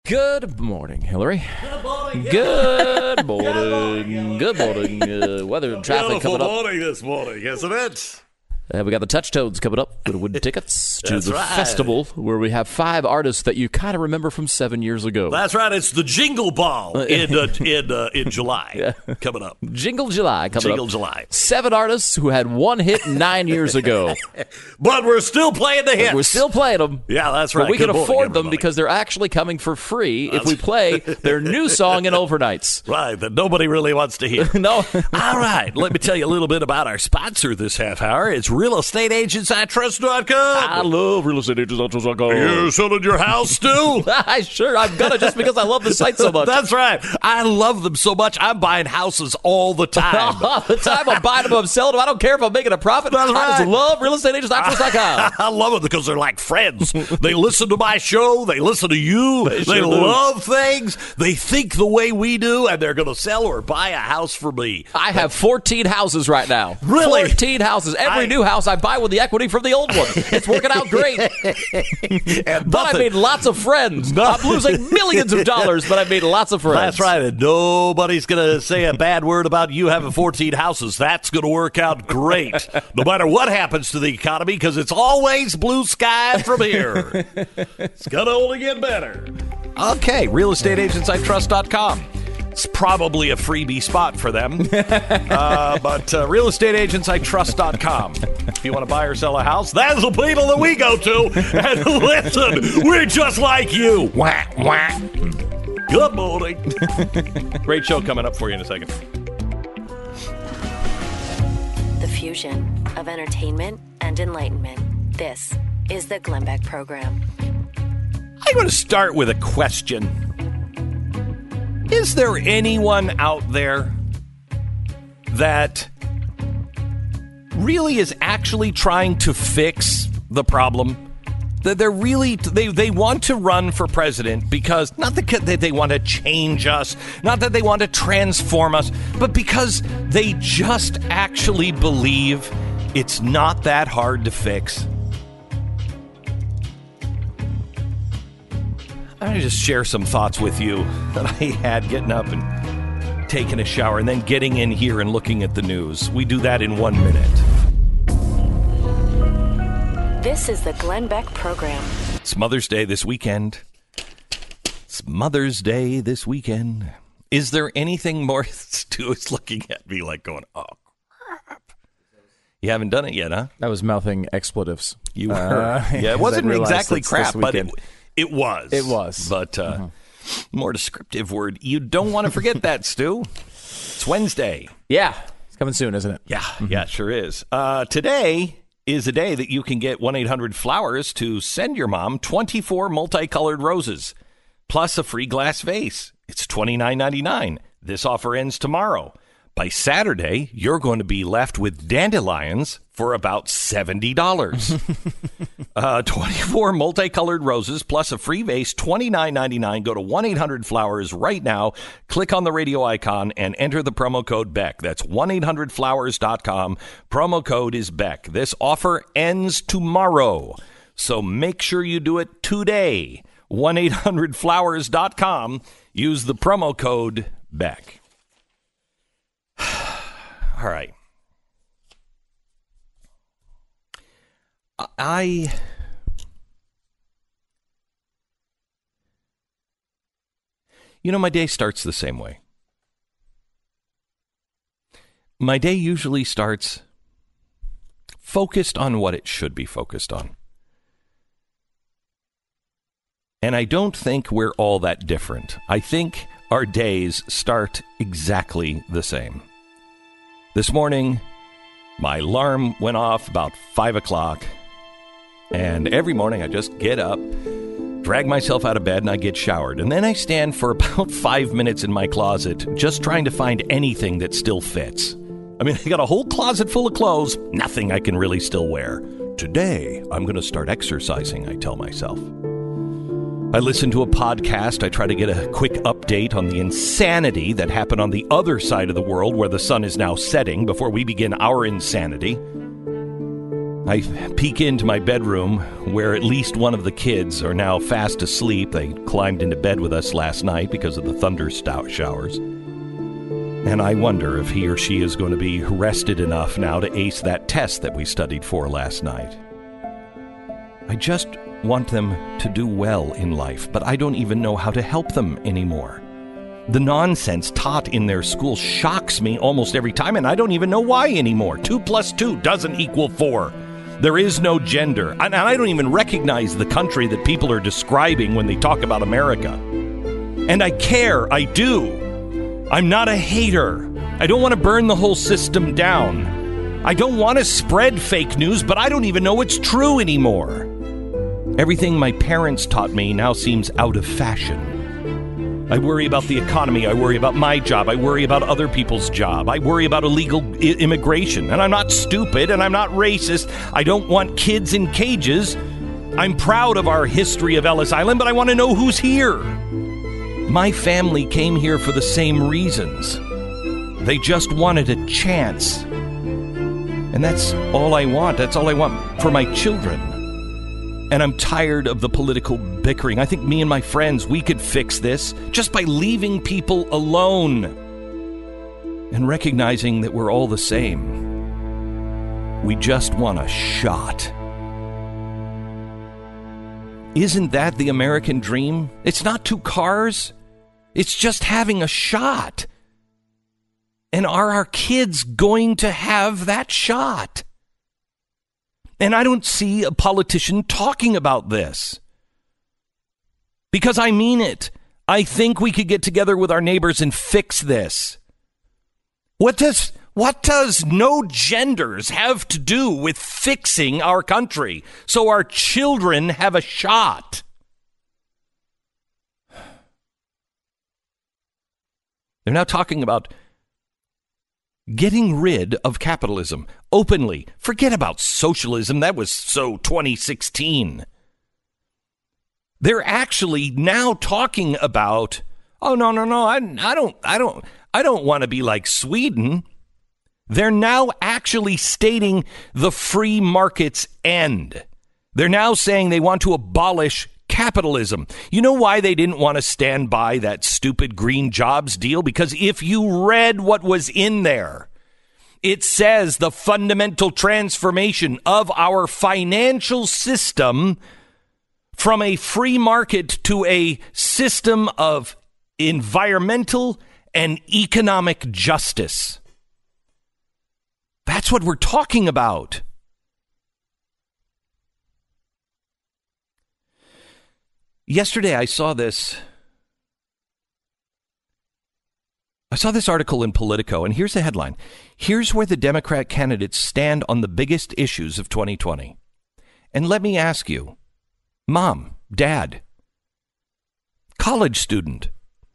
Good morning, Hillary. Good morning. Good morning. Good morning. Weather and traffic coming up. Morning this morning, isn't it? We got the Touch Toads coming up. Going to win tickets to the right. festival where we have 5 artists that you kind of remember from 7 years ago. That's right. It's the Jingle Ball in July coming up. Jingle July coming Jingle up. July. 7 artists who had 1 hit 9 years ago. But we're still playing the hits. We're still playing them. Yeah, that's right. But we Good can morning, afford them everybody. because they're actually coming for free if we play their new song in overnights. Right, that nobody really wants to hear. No. All right, let me tell you a little bit about our sponsor this half hour. It's realestateagentsitrust.com. I love realestateagentsitrust.com. You selling your house, Stu? I'm gonna just because I love the site so much. That's right. I love them so much. I'm buying houses all the time. All the time I'm buying them, I'm selling them. I don't care if I'm making a profit. That's I just right. love realestateagentsitrust.com. I love it because they're like friends. They listen to my show. They listen to you. They They sure do. love things. They think the way we do, and they're going to sell or buy a house for me. I have 14 houses right now. Really? 14 houses. Every new house I buy with the equity from the old one. It's working out great. And But I made lots of friends. I'm losing millions of dollars, but I made lots of friends. That's right. And nobody's going to say a bad word about you having 14 houses. That's going to work out great, no matter what happens to the economy, because it's always blue sky from here. It's going to only get better. Okay, realestateagentsitrust.com. It's probably a freebie spot for them. But realestateagentsitrust.com. If you want to buy or sell a house, that's the people that we go to. And listen, we're just like you. Wah, wah. Good morning. Great show coming up for you in a second. The fusion of entertainment and enlightenment. This is the Glenn Beck Program. I'm going to start with a question. Is there anyone out there that really is actually trying to fix the problem? That they're really, they want to run for president because, not that they want to change us, not that they want to transform us, but because they just actually believe it's not that hard to fix. I'm going to just share some thoughts with you that I had getting up and taking a shower and then getting in here and looking at the news. We do that in 1 minute. This is the Glenn Beck Program. It's Mother's Day this weekend. It's Mother's Day this weekend. Is there anything more? Stu is looking at me like going, oh, crap. You haven't done it yet, huh? I was mouthing expletives. You were. Yeah, it wasn't exactly crap, but it was. It was. But more descriptive word. You don't want to forget that, Stu. It's Wednesday. Yeah. It's coming soon, isn't it? Yeah, yeah, it sure is. Today is a day that you can get 1-800-Flowers to send your mom 24 multicolored roses, plus a free glass vase. It's $29.99. This offer ends tomorrow. By Saturday, you're going to be left with dandelions for about $70. 24 multicolored roses plus a free vase, $29.99. Go to 1-800-Flowers right now. Click on the radio icon and enter the promo code BECK. That's 1-800-Flowers.com. Promo code is BECK. This offer ends tomorrow, so make sure you do it today. 1-800-Flowers.com. Use the promo code BECK. All right. My day starts the same way. My day usually starts focused on what it should be focused on. And I don't think we're all that different. I think our days start exactly the same. This morning, my alarm went off about 5 o'clock. And every morning I just get up, drag myself out of bed, and I get showered. And then I stand for about 5 minutes in my closet just trying to find anything that still fits. I mean, I got a whole closet full of clothes, nothing I can really still wear. Today, I'm going to start exercising, I tell myself. I listen to a podcast. I try to get a quick update on the insanity that happened on the other side of the world where the sun is now setting before we begin our insanity. I peek into my bedroom where at least one of the kids are now fast asleep. They climbed into bed with us last night because of the thunder showers. And I wonder if he or she is going to be rested enough now to ace that test that we studied for last night. I just want them to do well in life, but I don't even know how to help them anymore. The nonsense taught in their school shocks me almost every time, and I don't even know why anymore. 2 + 2 doesn't equal 4. There is no gender. And I don't even recognize the country that people are describing when they talk about America. And I care. I do. I'm not a hater. I don't want to burn the whole system down. I don't want to spread fake news, but I don't even know it's true anymore. Everything my parents taught me now seems out of fashion. I worry about the economy. I worry about my job. I worry about other people's job. I worry about illegal immigration. And I'm not stupid and I'm not racist. I don't want kids in cages. I'm proud of our history of Ellis Island, but I want to know who's here. My family came here for the same reasons. They just wanted a chance. And that's all I want. That's all I want for my children. And I'm tired of the political bickering. I think me and my friends, we could fix this just by leaving people alone and recognizing that we're all the same. We just want a shot. Isn't that the American dream? It's not 2 cars. It's just having a shot. And are our kids going to have that shot? And I don't see a politician talking about this. Because I mean it. I think we could get together with our neighbors and fix this. What does no genders have to do with fixing our country so our children have a shot? They're now talking about getting rid of capitalism openly. Forget about socialism. That was so 2016. They're actually now talking about, oh, no. I don't want to be like Sweden. They're now actually stating the free market's end. They're now saying they want to abolish capitalism. You know why they didn't want to stand by that stupid green jobs deal? Because if you read what was in there, it says the fundamental transformation of our financial system from a free market to a system of environmental and economic justice. That's what we're talking about. Yesterday, I saw this article in Politico, and here's the headline. Here's where the Democrat candidates stand on the biggest issues of 2020. And let me ask you, Mom, Dad, college student,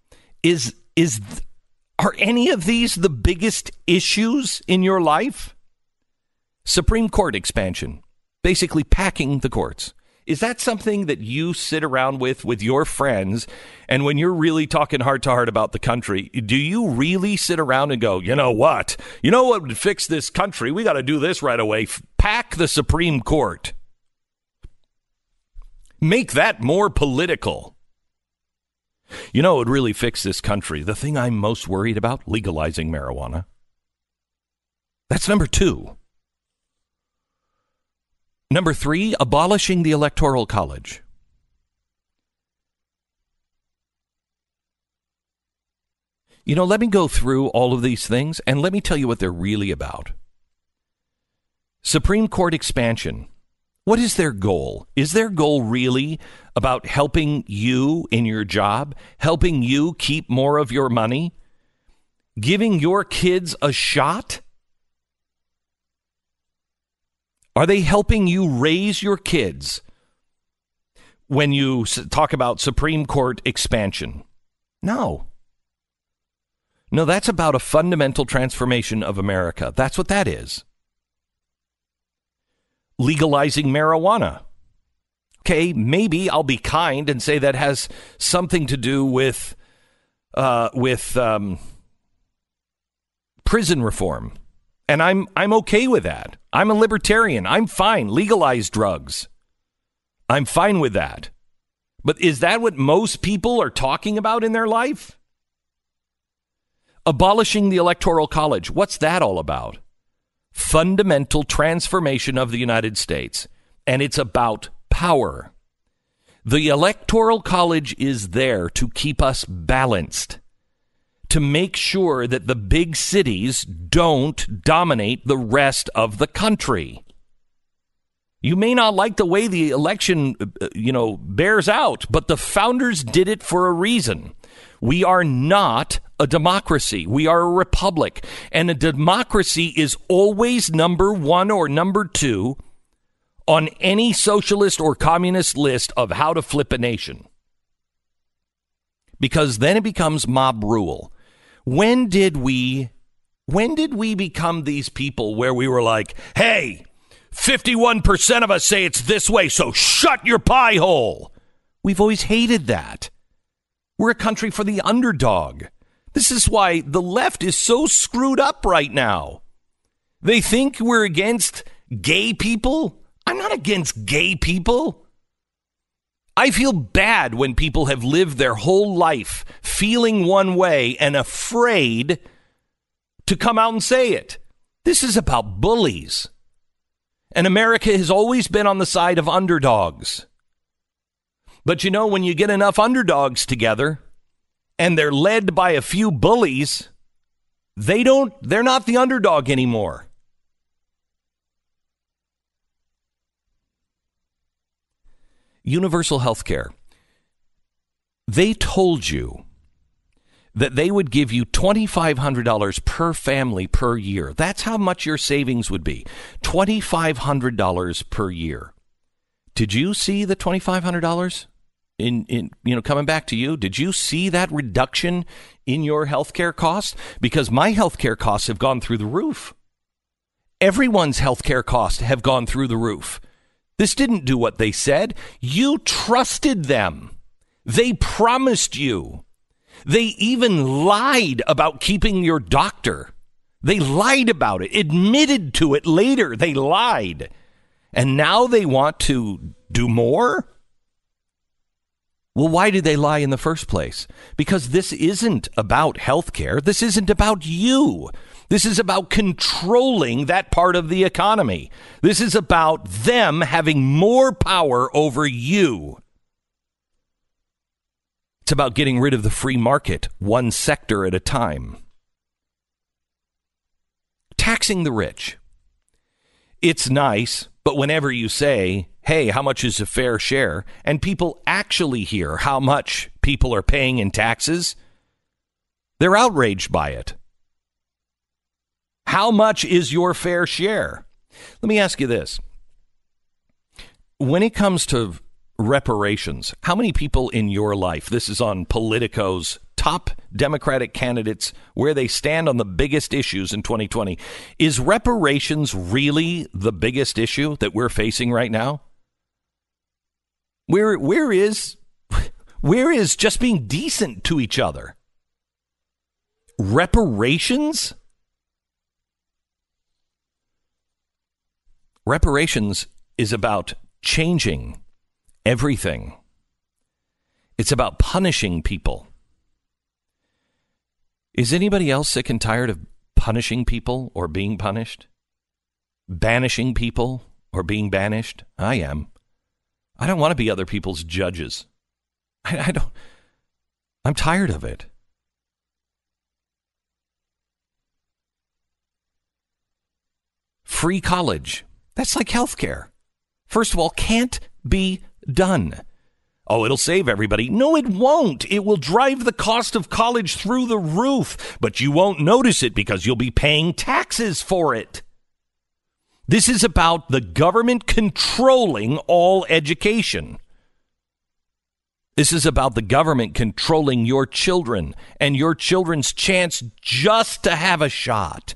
are any of these the biggest issues in your life? Supreme Court expansion, basically packing the courts. Is that something that you sit around with your friends, and when you're really talking heart to heart about the country, do you really sit around and go, you know what would fix this country? We got to do this right away. Pack the Supreme Court. Make that more political. You know what would really fix this country? The thing I'm most worried about, legalizing marijuana. That's number 2. Number 3, abolishing the Electoral College. You know, let me go through all of these things and let me tell you what they're really about. Supreme Court expansion. What is their goal? Is their goal really about helping you in your job, helping you keep more of your money, giving your kids a shot? Are they helping you raise your kids when you talk about Supreme Court expansion? No. No, that's about a fundamental transformation of America. That's what that is. Legalizing marijuana. Okay, maybe I'll be kind and say that has something to do with prison reform. And I'm okay with that. I'm a libertarian. I'm fine. Legalize drugs. I'm fine with that. But is that what most people are talking about in their life? Abolishing the Electoral College. What's that all about? Fundamental transformation of the United States. And it's about power. The Electoral College is there to keep us balanced, to make sure that the big cities don't dominate the rest of the country. You may not like the way the election, bears out, but the founders did it for a reason. We are not a democracy. We are a republic. And a democracy is always number one or number two on any socialist or communist list of how to flip a nation. Because then it becomes mob rule. When did we become these people where we were like, hey, 51% of us say it's this way, so shut your pie hole? We've always hated that. We're a country for the underdog. This is why the left is so screwed up right now. They think we're against gay people. I'm not against gay people. I feel bad when people have lived their whole life feeling one way and afraid to come out and say it. This is about bullies. And America has always been on the side of underdogs. But when you get enough underdogs together and they're led by a few bullies, they're not the underdog anymore. Universal health care. They told you that they would give you $2,500 per family per year. That's how much your savings would be. $2,500 per year. Did you see the $2,500 in coming back to you? Did you see that reduction in your health care costs? Because my health care costs have gone through the roof. Everyone's health care costs have gone through the roof. This didn't do what they said. You trusted them. They promised you. They even lied about keeping your doctor. They lied about it, admitted to it later. They lied. And now they want to do more? Well, why did they lie in the first place? Because this isn't about health care. This isn't about you. This is about controlling that part of the economy. This is about them having more power over you. It's about getting rid of the free market, one sector at a time. Taxing the rich. It's nice, but whenever you say, hey, how much is a fair share? And people actually hear how much people are paying in taxes, they're outraged by it. How much is your fair share? Let me ask you this. When it comes to reparations, how many people in your life, this is on Politico's top Democratic candidates, where they stand on the biggest issues in 2020, is reparations really the biggest issue that we're facing right now? Where is just being decent to each other? Reparations? Reparations is about changing everything. It's about punishing people. Is anybody else sick and tired of punishing people or being punished? Banishing people or being banished? I am. I don't want to be other people's judges. I'm tired of it. Free college. That's like healthcare. First of all, can't be done. Oh, it'll save everybody. No, it won't. It will drive the cost of college through the roof, but you won't notice it because you'll be paying taxes for it. This is about the government controlling all education. This is about the government controlling your children and your children's chance just to have a shot.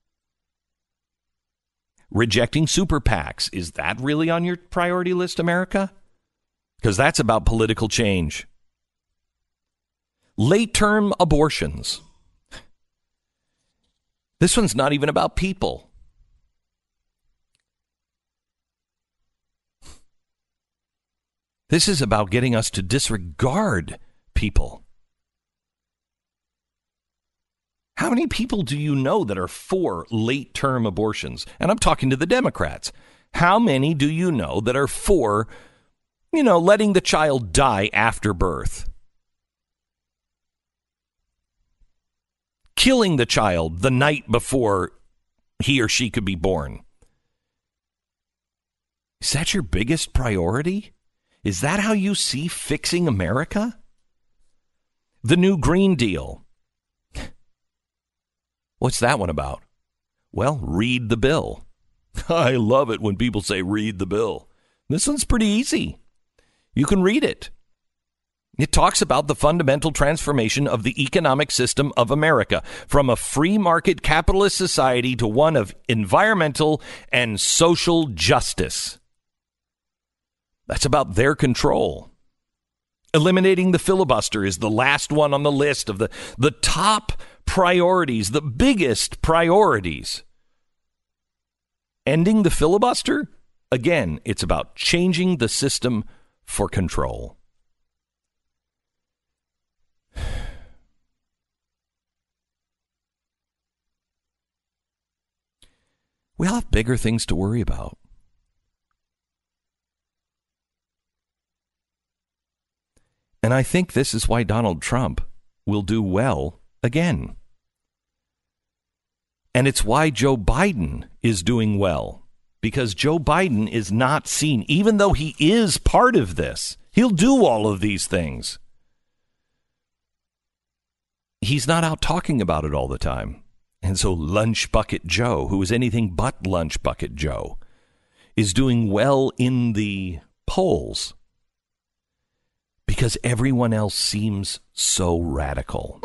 Rejecting super PACs. Is that really on your priority list, America? Because that's about political change. Late-term abortions. This one's not even about people. This is about getting us to disregard people. How many people do you know that are for late-term abortions? And I'm talking to the Democrats. How many do you know that are for, letting the child die after birth? Killing the child the night before he or she could be born. Is that your biggest priority? Is that how you see fixing America? The new Green Deal. What's that one about? Well, read the bill. I love it when people say read the bill. This one's pretty easy. You can read it. It talks about the fundamental transformation of the economic system of America from a free market capitalist society to one of environmental and social justice. That's about their control. Eliminating the filibuster is the last one on the list of the top priorities, the biggest priorities. Ending the filibuster? Again, it's about changing the system for control. We all have bigger things to worry about. And I think this is why Donald Trump will do well again. And it's why Joe Biden is doing well. Because Joe Biden is not seen, even though he is part of this. He'll do all of these things. He's not out talking about it all the time. And so Lunch Bucket Joe, who is anything but Lunch Bucket Joe, is doing well in the polls. Because everyone else seems so radical.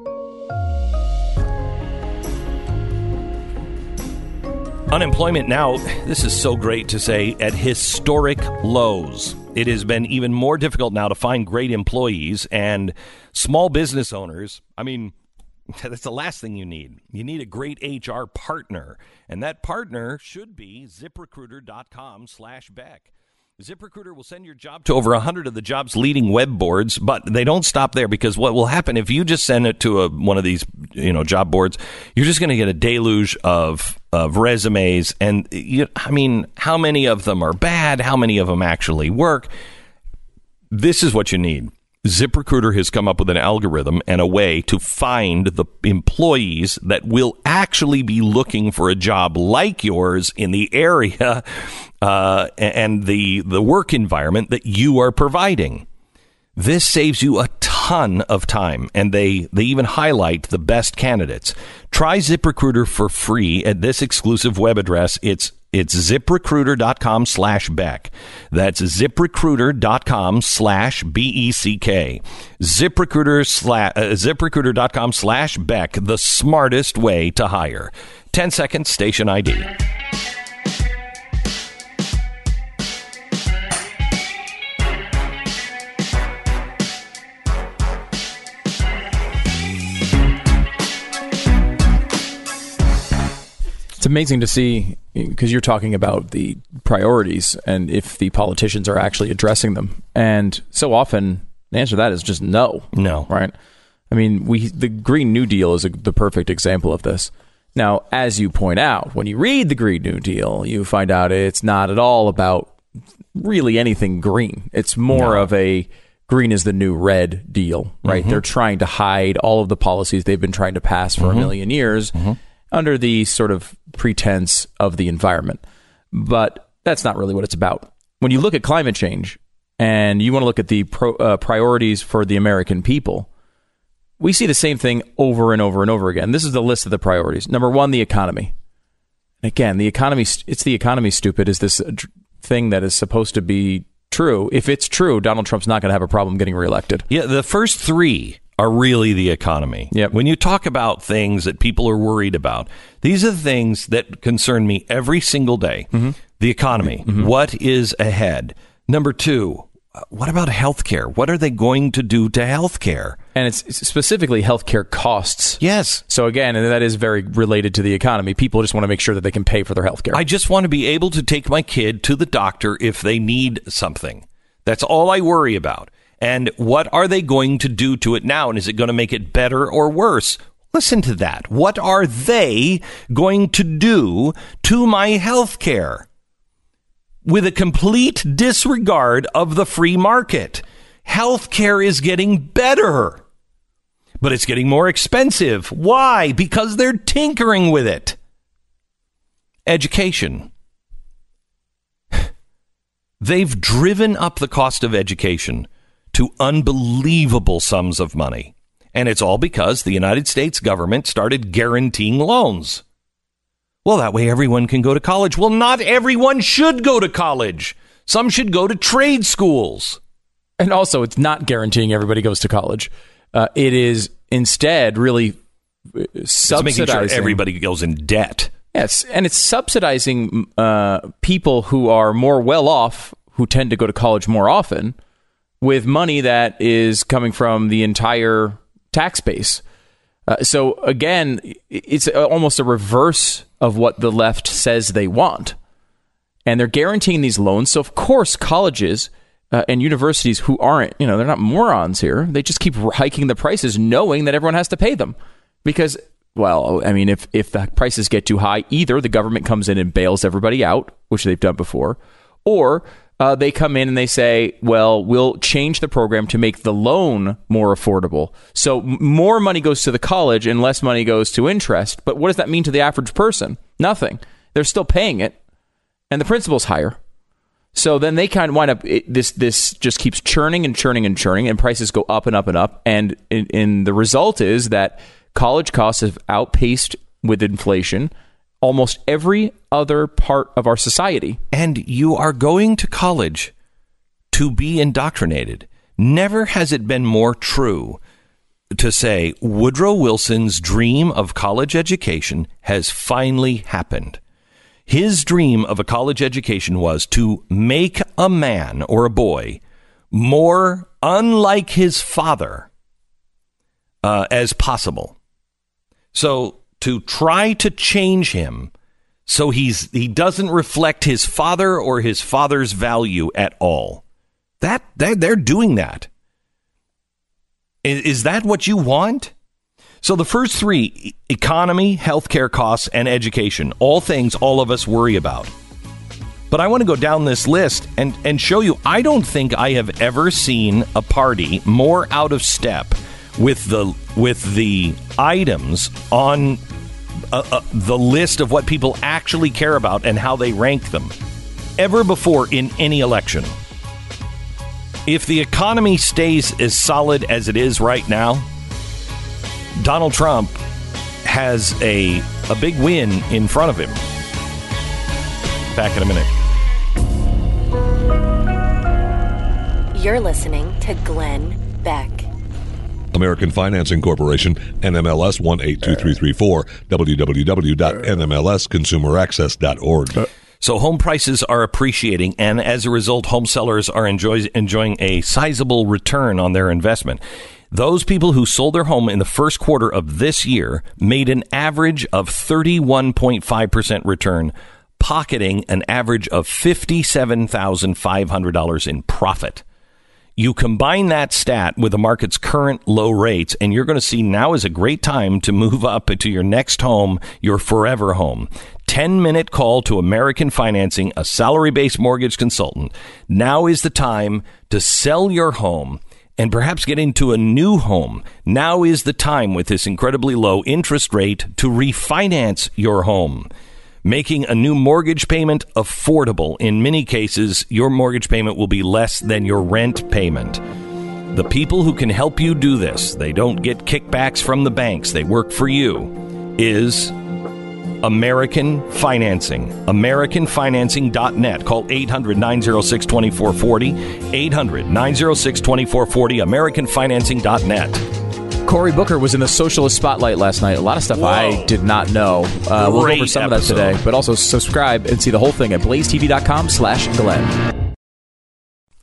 Unemployment now, this is so great to say, at historic lows. It has been even more difficult now to find great employees and small business owners. I mean, that's the last thing you need. You need a great HR partner. And that partner should be ZipRecruiter.com/Beck. ZipRecruiter will send your job to over 100 of the job's leading web boards, but they don't stop there, because what will happen if you just send it to one of these, job boards, you're just going to get a deluge of resumes. And how many of them are bad? How many of them actually work? This is what you need. ZipRecruiter has come up with an algorithm and a way to find the employees that will actually be looking for a job like yours in the area and the work environment that you are providing. This saves you a ton of time, and they even highlight the best candidates. Try ZipRecruiter for free at this exclusive web address. It's ZipRecruiter.com/Beck. That's ZipRecruiter.com/BECK. ZipRecruiter.com/Beck, the smartest way to hire. 10 seconds, station ID. It's amazing to see, because you're talking about the priorities and if the politicians are actually addressing them. And so often the answer to that is just no. No. Right? I mean, the Green New Deal is the perfect example of this. Now, as you point out, when you read the Green New Deal, you find out it's not at all about really anything green. It's more of a green is the new red deal, right? Mm-hmm. They're trying to hide all of the policies they've been trying to pass for a million years under the sort of pretense of the environment. But that's not really what it's about. When you look at climate change and you want to look at the priorities for the American people, we see the same thing over and over and over again. This is the list of the priorities. Number one, the economy. Again, the economy, it's the economy, stupid, is this thing that is supposed to be true. If it's true, Donald Trump's not going to have a problem getting reelected. Yeah, the first three are really the economy. Yep. When you talk about things that people are worried about, these are the things that concern me every single day. The economy. What is ahead? Number two, what about healthcare? What are they going to do to healthcare? And it's specifically healthcare costs. Yes. So again, and that is very related to the economy. People just want to make sure that they can pay for their healthcare. I just want to be able to take my kid to the doctor if they need something. That's all I worry about. And what are they going to do to it now? And is it going to make it better or worse? Listen to that. What are they going to do to my health care? With a complete disregard of the free market. Health care is getting better, but it's getting more expensive. Why? Because they're tinkering with it. Education. They've driven up the cost of education to unbelievable sums of money. And it's all because the United States government started guaranteeing loans. Well, that way everyone can go to college. Well, not everyone should go to college. Some should go to trade schools. And also, it's not guaranteeing everybody goes to college. It is instead really subsidizing. It's making sure everybody goes in debt. Yes, and it's subsidizing people who are more well off, who tend to go to college more often, with money that is coming from the entire tax base. So again, it's almost a reverse of what the left says they want. And they're guaranteeing these loans. So of course, colleges and universities who aren't, they're not morons here. They just keep hiking the prices knowing that everyone has to pay them. Because, well, I mean, if the prices get too high, either the government comes in and bails everybody out, which they've done before, or they come in and they say, well, we'll change the program to make the loan more affordable. So more money goes to the college and less money goes to interest. But what does that mean to the average person? Nothing. They're still paying it. And the principal's higher. So then they kind of wind up, this just keeps churning and churning and churning, and prices go up and up and up. And in the result is that college costs have outpaced with inflation almost every other part of our society. And you are going to college to be indoctrinated. Never has it been more true to say Woodrow Wilson's dream of college education has finally happened. His dream of a college education was to make a man or a boy more unlike his father as possible. So to try to change him so he doesn't reflect his father or his father's value at all. They're doing that. Is that what you want? So the first three, economy, healthcare costs, and education, all things all of us worry about. But I want to go down this list and show you, I don't think I have ever seen a party more out of step with the items on the list of what people actually care about and how they rank them ever before in any election. If the economy stays as solid as it is right now, Donald Trump has a big win in front of him. Back in a minute. You're listening to Glenn Beck. American Financing Corporation, NMLS 182334, www.nmlsconsumeraccess.org. So home prices are appreciating, and as a result, home sellers are enjoying a sizable return on their investment. Those people who sold their home in the first quarter of this year made an average of 31.5% return, pocketing an average of $57,500 in profit. You combine that stat with the market's current low rates, and you're going to see now is a great time to move up to your next home, your forever home. 10-minute call to American Financing, a salary-based mortgage consultant. Now is the time to sell your home and perhaps get into a new home. Now is the time with this incredibly low interest rate to refinance your home, making a new mortgage payment affordable. In many cases, your mortgage payment will be less than your rent payment. The people who can help you do this, they don't get kickbacks from the banks, they work for you, is American Financing. AmericanFinancing.net. Call 800-906-2440. 800-906-2440. AmericanFinancing.net. Cory Booker was in the Socialist Spotlight last night. A lot of stuff I did not know. We'll go over some of that today. But also subscribe and see the whole thing at blazetv.com/Glenn.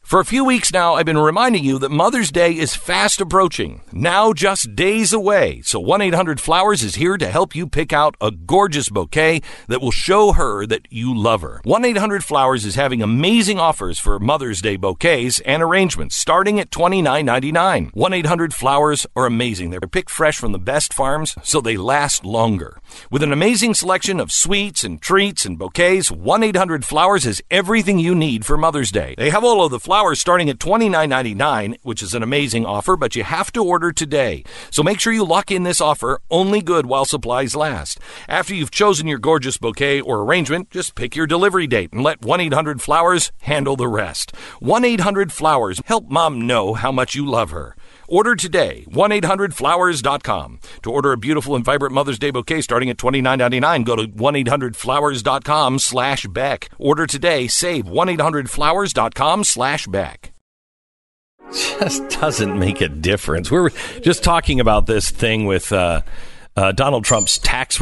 For a few weeks now, I've been reminding you that Mother's Day is fast approaching, now just days away. So 1-800-Flowers is here to help you pick out a gorgeous bouquet that will show her that you love her. 1-800-Flowers is having amazing offers for Mother's Day bouquets and arrangements, starting at $29.99. 1-800-Flowers are amazing. They're picked fresh from the best farms, so they last longer. With an amazing selection of sweets and treats and bouquets, 1-800-Flowers has everything you need for Mother's Day. They have all of the flowers starting at $29.99, which is an amazing offer, but you have to order today. So make sure you lock in this offer, only good while supplies last. After you've chosen your gorgeous bouquet or arrangement, just pick your delivery date and let 1-800-Flowers handle the rest. 1-800-Flowers. Help Mom know how much you love her. Order today, 1-800-Flowers.com. To order a beautiful and vibrant Mother's Day bouquet starting at $29.99, go to 1-800-Flowers.com/Beck. Order today, save 1-800-Flowers.com/Beck. Just doesn't make a difference. We were just talking about this thing with Donald Trump's tax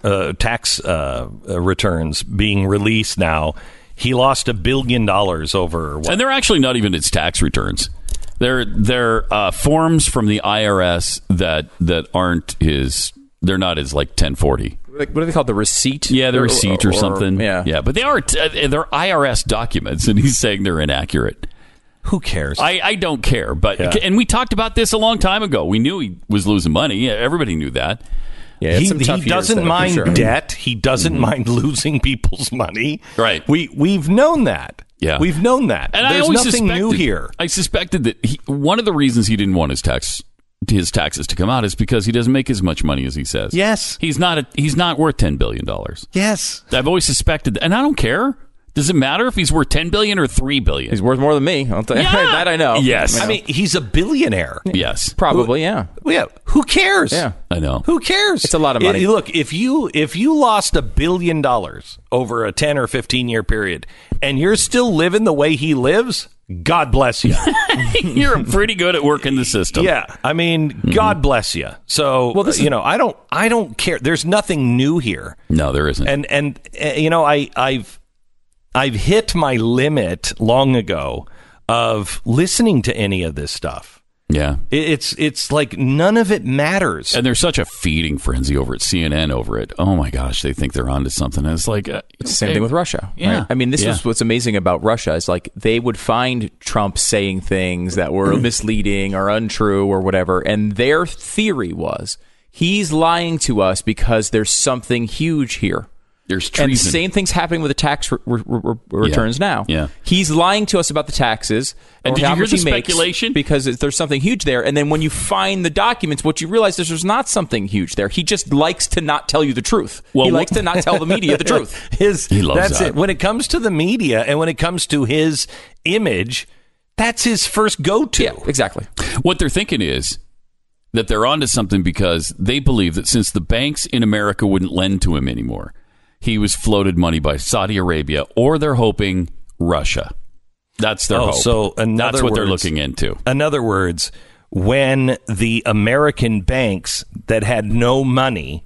returns being released now. He lost $1 billion over what? And they're actually not even his tax returns. They're forms from the IRS that aren't his. They're not his like 1040. What do they call it? The receipt? Yeah, the receipt or something. Yeah, but they are they're IRS documents, and he's saying they're inaccurate. Who cares? I don't care, but and we talked about this a long time ago. We knew he was losing money. Everybody knew that. Yeah, he doesn't mind debt. He doesn't mind losing people's money. Right. We've known that. Yeah, we've known that. And there's nothing new here. I suspected that one of the reasons he didn't want his taxes to come out is because he doesn't make as much money as he says. Yes, he's not worth $10 billion. Yes, I've always suspected, and I don't care. Does it matter if he's worth $10 billion or $3 billion? He's worth more than me. I'll tell you. That I know. Yes, I mean he's a billionaire. Yes, probably. Yeah. Who cares? Yeah, I know. Who cares? It's a lot of money. Look, if you lost $1 billion over a 10 or 15 year period, and you're still living the way he lives, God bless you. You're pretty good at working the system. Yeah, I mean, God bless you. So, well, I don't care. There's nothing new here. No, there isn't. And I've hit my limit long ago of listening to any of this stuff. Yeah. It's like none of it matters. And there's such a feeding frenzy over at CNN over it. Oh my gosh, they think they're onto something. And it's like it's the same thing with Russia. Yeah. Right? I mean, this is what's amazing about Russia is like they would find Trump saying things that were misleading or untrue or whatever, and their theory was he's lying to us because there's something huge here. There's treason. And the same thing's happening with the tax returns now. Yeah. He's lying to us about the taxes. And did you hear the speculation? Because there's something huge there. And then when you find the documents, what you realize is there's not something huge there. He just likes to not tell you the truth. Well, he likes to not tell the media the truth. He loves that. It. When it comes to the media and when it comes to his image, that's his first go-to. Yeah, exactly. What they're thinking is that they're onto something because they believe that since the banks in America wouldn't lend to him anymore, he was floated money by Saudi Arabia, or they're hoping Russia. That's their hope. So that's what they're looking into. In other words, when the American banks that had no money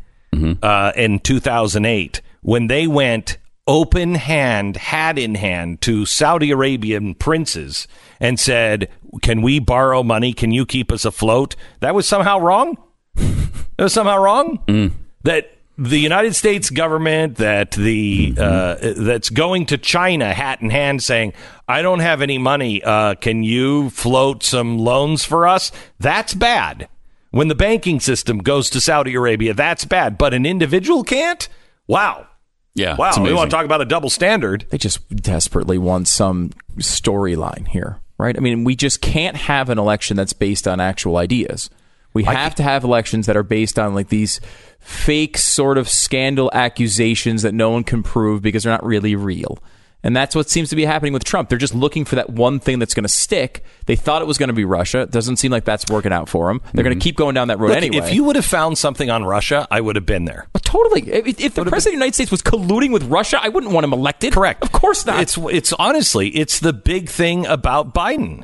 in 2008, when they went open hand, hat in hand to Saudi Arabian princes and said, "Can we borrow money? Can you keep us afloat?" That was somehow wrong? That was somehow wrong? That the United States government, that that's going to China hat in hand saying, "I don't have any money. Can you float some loans for us?" That's bad. When the banking system goes to Saudi Arabia, that's bad. But an individual can't? Wow. Yeah. Wow. We want to talk about a double standard. They just desperately want some storyline here, right? I mean, we just can't have an election that's based on actual ideas. We have to have elections that are based on like these fake sort of scandal accusations that no one can prove because they're not really real. And that's what seems to be happening with Trump. They're just looking for that one thing that's going to stick. They thought it was going to be Russia. It doesn't seem like that's working out for them. They're going to keep going down that road anyway. If you would have found something on Russia, I would have been there. But totally. If the president of the United States was colluding with Russia, I wouldn't want him elected. Correct. Of course not. It's honestly, it's the big thing about Biden.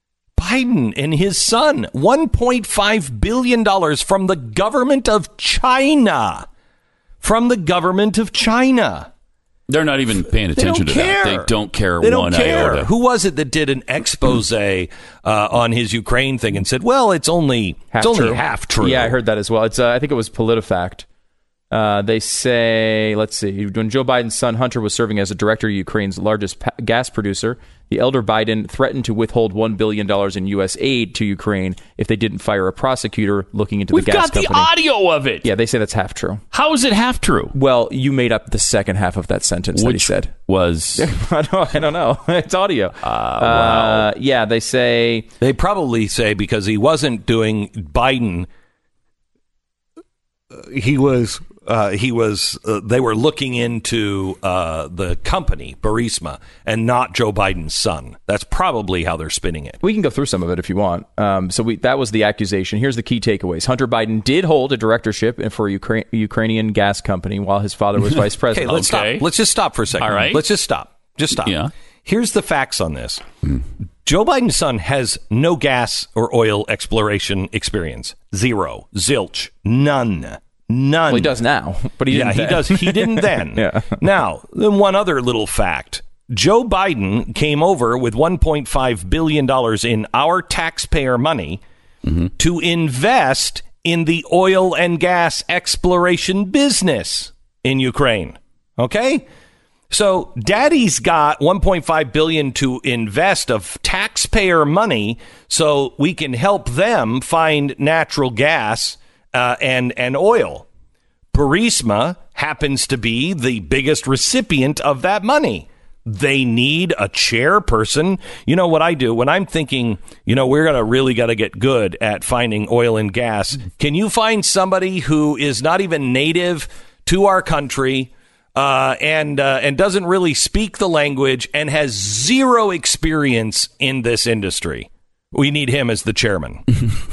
Biden and his son, $1.5 billion from the government of China. From the government of China. They're not even paying attention to that. They don't care one iota. Who was it that did an expose on his Ukraine thing and said, well, it's only half true? Yeah, I heard that as well. It's I think it was PolitiFact. They say, let's see, when Joe Biden's son Hunter was serving as a director of Ukraine's largest gas producer, the elder Biden threatened to withhold $1 billion in U.S. aid to Ukraine if they didn't fire a prosecutor looking into the gas company. We've got the audio of it. Yeah, they say that's half true. How is it half true? Well, you made up the second half of that sentence that he said. Was I don't know. It's audio. Wow. Yeah, they say... They probably say because he wasn't doing Biden... He was. They were looking into the company Burisma and not Joe Biden's son. That's probably how they're spinning it. We can go through some of it if you want. That was the accusation. Here's the key takeaways. Hunter Biden did hold a directorship for a Ukrainian gas company while his father was vice president. Okay, let's stop. Let's just stop for a second. All right. Let's just stop. Just stop. Yeah. Here's the facts on this. Joe Biden's son has no gas or oil exploration experience. Zero. Zilch. None. Well, he does now, but he didn't. Yeah, he does. He didn't then. Yeah. Now, then one other little fact. Joe Biden came over with $1.5 billion in our taxpayer money to invest in the oil and gas exploration business in Ukraine. Okay? So daddy's got $1.5 billion to invest of taxpayer money so we can help them find natural gas and oil. Burisma happens to be the biggest recipient of that money. They need a chairperson. You know what I do when I'm thinking, we're really got to get good at finding oil and gas. Can you find somebody who is not even native to our country and doesn't really speak the language and has zero experience in this industry? We need him as the chairman.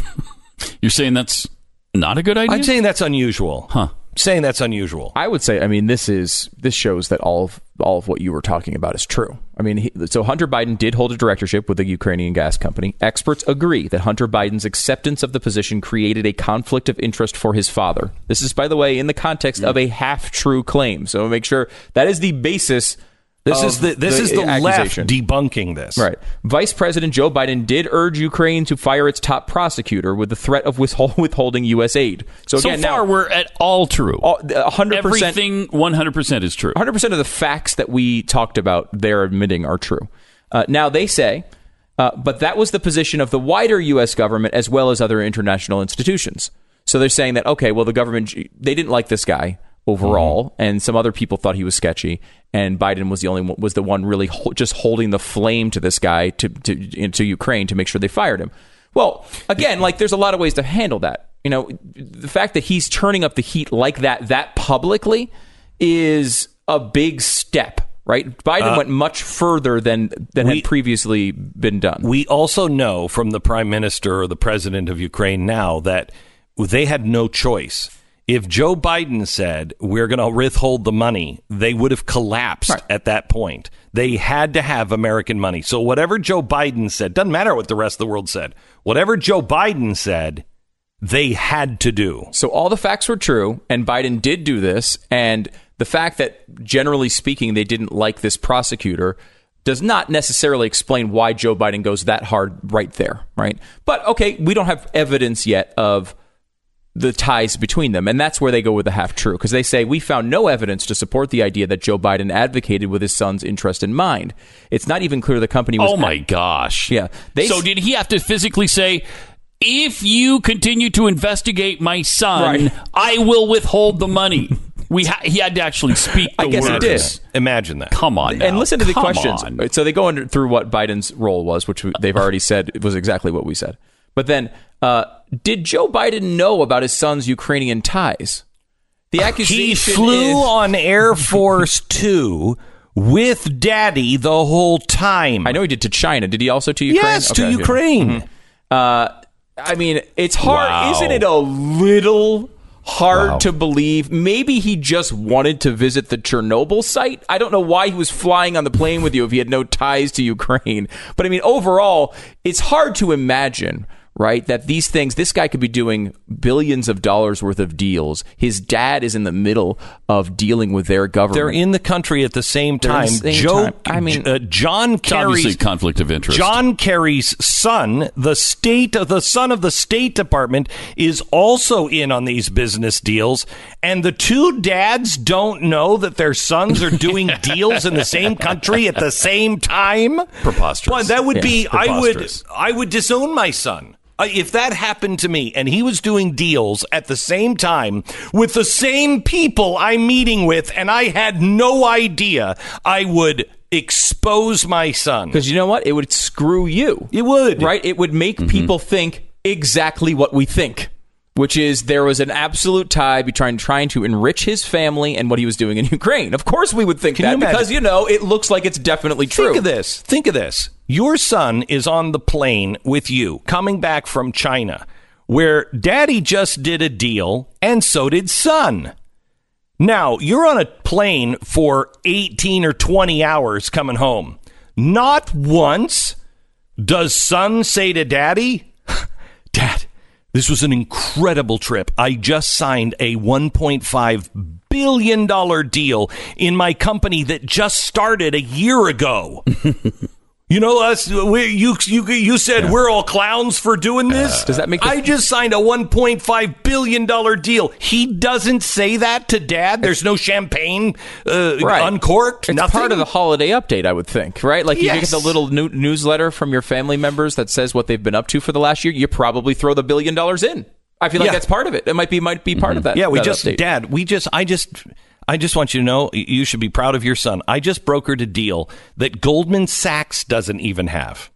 You're saying that's not a good idea? I'm saying that's unusual. Saying that's unusual. I would say, this shows that all of what you were talking about is true. So Hunter Biden did hold a directorship with a Ukrainian gas company. Experts agree that Hunter Biden's acceptance of the position created a conflict of interest for his father. This is, by the way, in the context of a half-true claim. So make sure that is the basis. This is the left debunking this. Right. Vice President Joe Biden did urge Ukraine to fire its top prosecutor with the threat of withholding U.S. aid. So far, we're at all true. 100%. Everything 100% is true. 100% of the facts that we talked about, they're admitting are true. Now, they say, but that was the position of the wider U.S. government as well as other international institutions. So they're saying that, okay, well, the government, they didn't like this guy overall, and some other people thought he was sketchy, and Biden was the one really just holding the flame to this guy to Ukraine to make sure they fired him. Well, again, there's a lot of ways to handle that. The fact that he's turning up the heat like that publicly is a big step, right? Biden went much further than had previously been done. We also know from the prime minister or the president of Ukraine now that they had no choice. If Joe Biden said, we're going to withhold the money, they would have collapsed at that point. They had to have American money. So whatever Joe Biden said, doesn't matter what the rest of the world said. Whatever Joe Biden said, they had to do. So all the facts were true, and Biden did do this. And the fact that, generally speaking, they didn't like this prosecutor does not necessarily explain why Joe Biden goes that hard right there, right? But, okay, we don't have evidence yet of the ties between them. And that's where they go with the half-true, because they say, we found no evidence to support the idea that Joe Biden advocated with his son's interest in mind. It's not even clear the company was... Oh, my gosh. Yeah. So did he have to physically say, if you continue to investigate my son, I will withhold the money? He had to actually speak the I guess words. He did. Imagine that. Come on now. And listen to the Come questions. on. So they go through what Biden's role was, which they've already said was exactly what we said. But then, did Joe Biden know about his son's Ukrainian ties? The accusation He flew on Air Force 2 with Daddy the whole time. I know he did to China. Did he also to Ukraine? Yes, to Ukraine. It's hard. Wow. Isn't it a little hard to believe? Maybe he just wanted to visit the Chernobyl site. I don't know why he was flying on the plane with you if he had no ties to Ukraine. But overall, it's hard to imagine, right? That these things, this guy could be doing billions of dollars worth of deals. His dad is in the middle of dealing with their government. They're in the country at the same time. John It's obviously Kerry's conflict of interest. John Kerry's son, the son of the State Department, is also in on these business deals, and the two dads don't know that their sons are doing deals in the same country at the same time. Preposterous. Well, that would be. preposterous. I would disown my son. If that happened to me and he was doing deals at the same time with the same people I'm meeting with and I had no idea, I would expose my son. Because you know what? It would screw you. It would. Right? It would make people think exactly what we think, which is there was an absolute tie between trying to enrich his family and what he was doing in Ukraine. Of course we would think Can that you imagine? because, it looks like it's definitely true. Think of this. Your son is on the plane with you coming back from China, where daddy just did a deal and so did son. Now, you're on a plane for 18 or 20 hours coming home. Not once does son say to daddy, Dad, this was an incredible trip. I just signed a $1.5 billion deal in my company that just started a year ago. You know us. You said we're all clowns for doing this. Does that make? I just signed a $1.5 billion deal. He doesn't say that to Dad. There's no champagne uncorked. It's nothing. part of the holiday update, I would think, right? Like you Yes. get the little newsletter from your family members that says what they've been up to for the last year. You probably throw the $1 billion in. I feel like Yeah. that's part of it. It might be part of that. Yeah, that update. Dad, I just want you to know you should be proud of your son. I just brokered a deal that Goldman Sachs doesn't even have.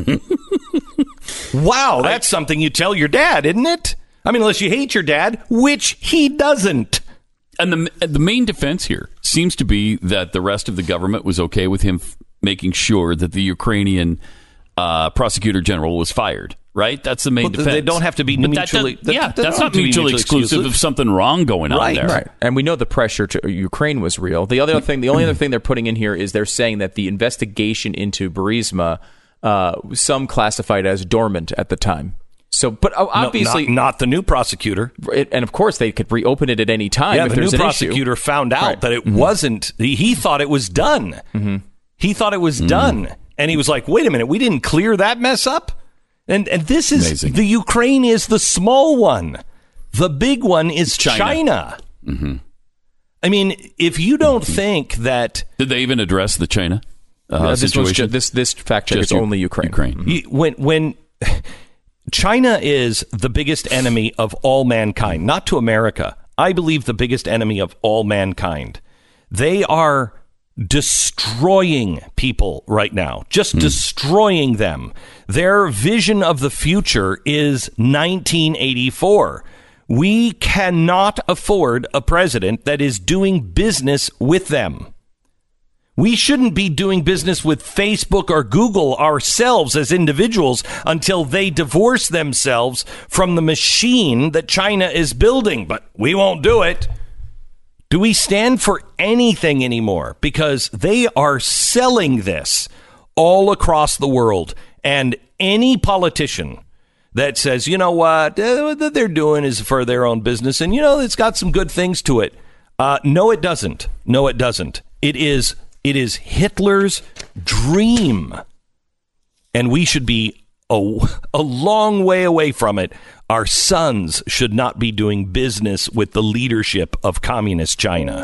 Wow, that's something you tell your dad, isn't it? I mean, unless you hate your dad, which he doesn't. And the main defense here seems to be that the rest of the government was okay with him making sure that the Ukrainian prosecutor general was fired. Right? That's the main defense. They don't have to be mutually. That's not mutually exclusive of something wrong going on there. Right. And we know the pressure to Ukraine was real. The only other thing they're putting in here is they're saying that the investigation into Burisma, some classified as dormant at the time. So, but obviously not the new prosecutor. And of course, they could reopen it at any time. Yeah, if the there's new an prosecutor issue. found out that it wasn't. He thought it was done. He thought it was done, and he was like, "Wait a minute, we didn't clear that mess up." And this is amazing. The Ukraine is the small one. The big one is China. I mean, if you don't think that Did they even address the China situation? This fact check Just is only Ukraine. when China is the biggest enemy of all mankind, not to America, I believe the biggest enemy of all mankind. They are destroying people right now, just destroying them. Their vision of the future is 1984. We cannot afford a president that is doing business with them. We shouldn't be doing business with Facebook or Google ourselves as individuals until they divorce themselves from the machine that China is building, but we won't do it. Do we stand for anything anymore? Because they are selling this all across the world. And any politician that says, you know what they're doing is for their own business, and, it's got some good things to it. No, it doesn't. No, it doesn't. It is Hitler's dream. And we should be a long way away from it. Our sons should not be doing business with the leadership of communist China.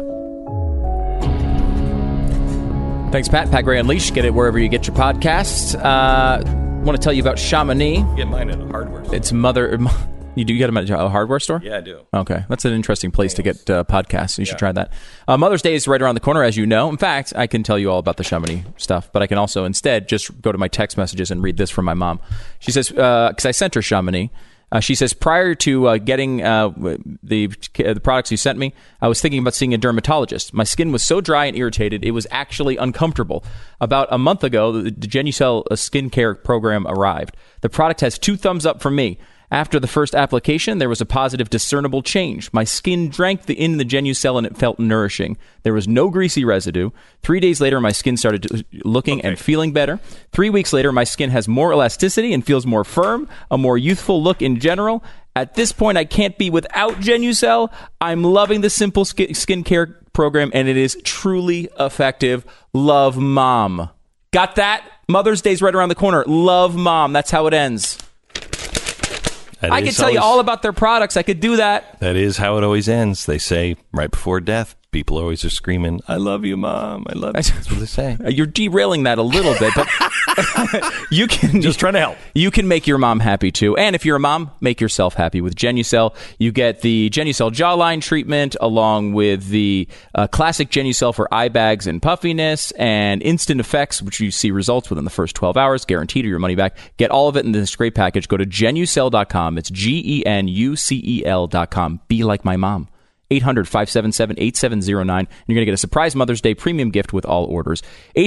Thanks, Pat. Pat Gray Unleashed. Get it wherever you get your podcasts. I want to tell you about Chamonix. Get mine at a hardware store. It's You do get them at a hardware store? Yeah, I do. Okay. That's an interesting place to get podcasts. You should try that. Mother's Day is right around the corner, as you know. In fact, I can tell you all about the Chamonix stuff, but I can also instead just go to my text messages and read this from my mom. She says, because I sent her Chamonix, she says, prior to getting the products you sent me, I was thinking about seeing a dermatologist. My skin was so dry and irritated, it was actually uncomfortable. About a month ago, the Genucel skincare program arrived. The product has 2 thumbs up from me. After the first application, there was a positive discernible change. My skin drank in the Genucel and it felt nourishing. There was no greasy residue. 3 days later, my skin started looking and feeling better. 3 weeks later, my skin has more elasticity and feels more firm, a more youthful look in general. At this point, I can't be without Genucel. I'm loving the simple skincare program, and it is truly effective. Love, Mom. Got that? Mother's Day's right around the corner. Love, Mom. That's how it ends. I could tell you all about their products. I could do that. That is how it always ends. They say right before death, people always are screaming, I love you, Mom. I love you. That's what they say. You're derailing that a little bit, but you can just trying to help. You can make your mom happy too. And if you're a mom, make yourself happy with Genucel. You get the Genucel jawline treatment along with the classic Genucel for eye bags and puffiness and instant effects, which you see results within the first 12 hours, guaranteed or your money back. Get all of it in this great package. Go to Genucel.com. It's GENUCEL.com. Be like my mom. 800-577-8709. And you're going to get a surprise Mother's Day premium gift with all orders.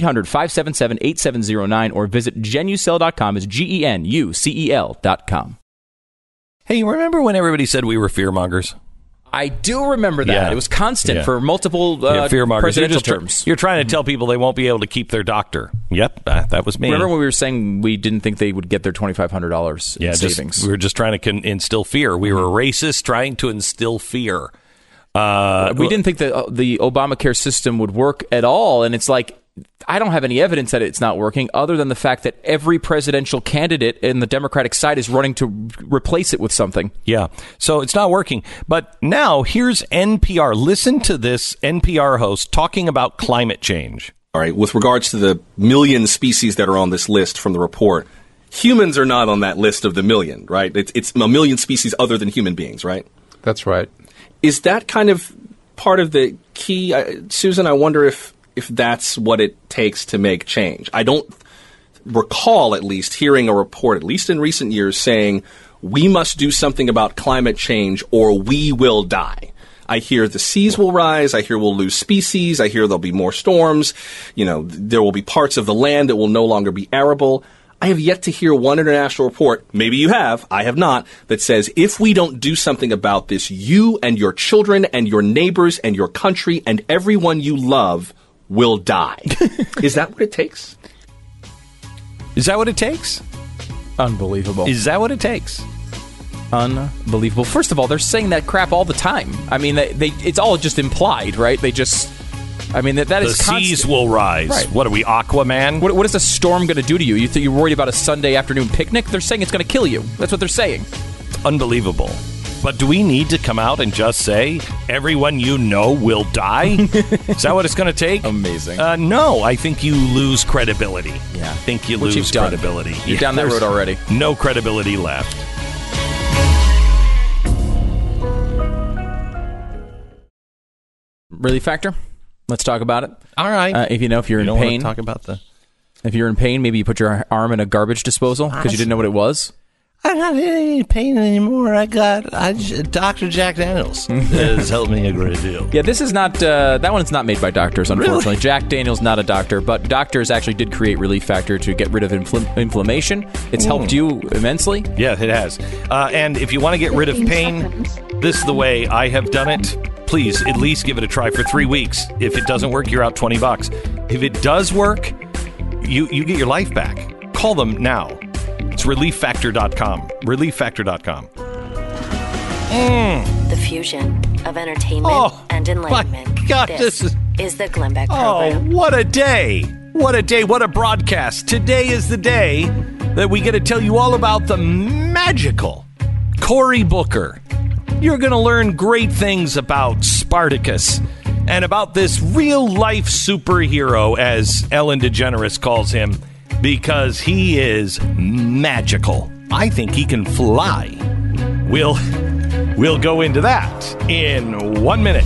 800-577-8709 or visit Genucel.com. It's GENUCEL.com. Hey, you remember when everybody said we were fearmongers? I do remember that. Yeah. It was constant for multiple fearmongers. presidential terms. You're trying to tell people they won't be able to keep their doctor. Yep, that was me. Remember when we were saying we didn't think they would get their $2,500 in savings? We were just trying to instill fear. We were racist trying to instill fear. We didn't think that the Obamacare system would work at all. And it's like, I don't have any evidence that it's not working other than the fact that every presidential candidate in the Democratic side is running to replace it with something. Yeah. So it's not working. But now here's NPR. Listen to this NPR host talking about climate change. All right. With regards to the million species that are on this list from the report, humans are not on that list of the million, right? It's a million species other than human beings, right? That's right. Is that kind of part of the key? Susan, I wonder if that's what it takes to make change. I don't recall, at least, hearing a report, at least in recent years, saying we must do something about climate change or we will die. I hear the seas will rise. I hear we'll lose species. I hear there'll be more storms. You know, there will be parts of the land that will no longer be arable. I have yet to hear one international report, maybe you have, I have not, that says if we don't do something about this, you and your children and your neighbors and your country and everyone you love will die. Is that what it takes? Is that what it takes? Unbelievable. Is that what it takes? Unbelievable. First of all, they're saying that crap all the time. I mean, it's all just implied, right? They just... I mean, that is constant. The seas will rise. Right. What are we, Aquaman? What is a storm going to do to you? You think you're worried about a Sunday afternoon picnic? They're saying it's going to kill you. That's what they're saying. Unbelievable. But do we need to come out and just say, everyone you know will die? Is that what it's going to take? Amazing. No, I think you lose credibility. Yeah. I think you lose credibility. You're down that road already. No credibility left. Relief factor? Let's talk about it. All right. If you're in pain, talk about if you're in pain, maybe you put your arm in a garbage disposal because you didn't know what it was. I'm not in any pain anymore. Dr. Jack Daniels has helped me a great deal. Yeah, this is not, that one's not made by doctors, unfortunately. Really? Jack Daniels, not a doctor, but doctors actually did create Relief Factor to get rid of inflammation. It's helped you immensely. Yeah, it has. And if you want to get rid of pain, this is the way I have done it. Please, at least give it a try for 3 weeks. If it doesn't work, you're out $20. If it does work, you get your life back. Call them now. It's ReliefFactor.com. ReliefFactor.com. The fusion of entertainment and enlightenment. My God, this is the Glenn Beck Oh, program. what a day. What a day. What a broadcast. Today is the day that we get to tell you all about the magical Cory Booker. You're going to learn great things about Spartacus and about this real-life superhero, as Ellen DeGeneres calls him, because he is magical. I think he can fly. We'll go into that in 1 minute.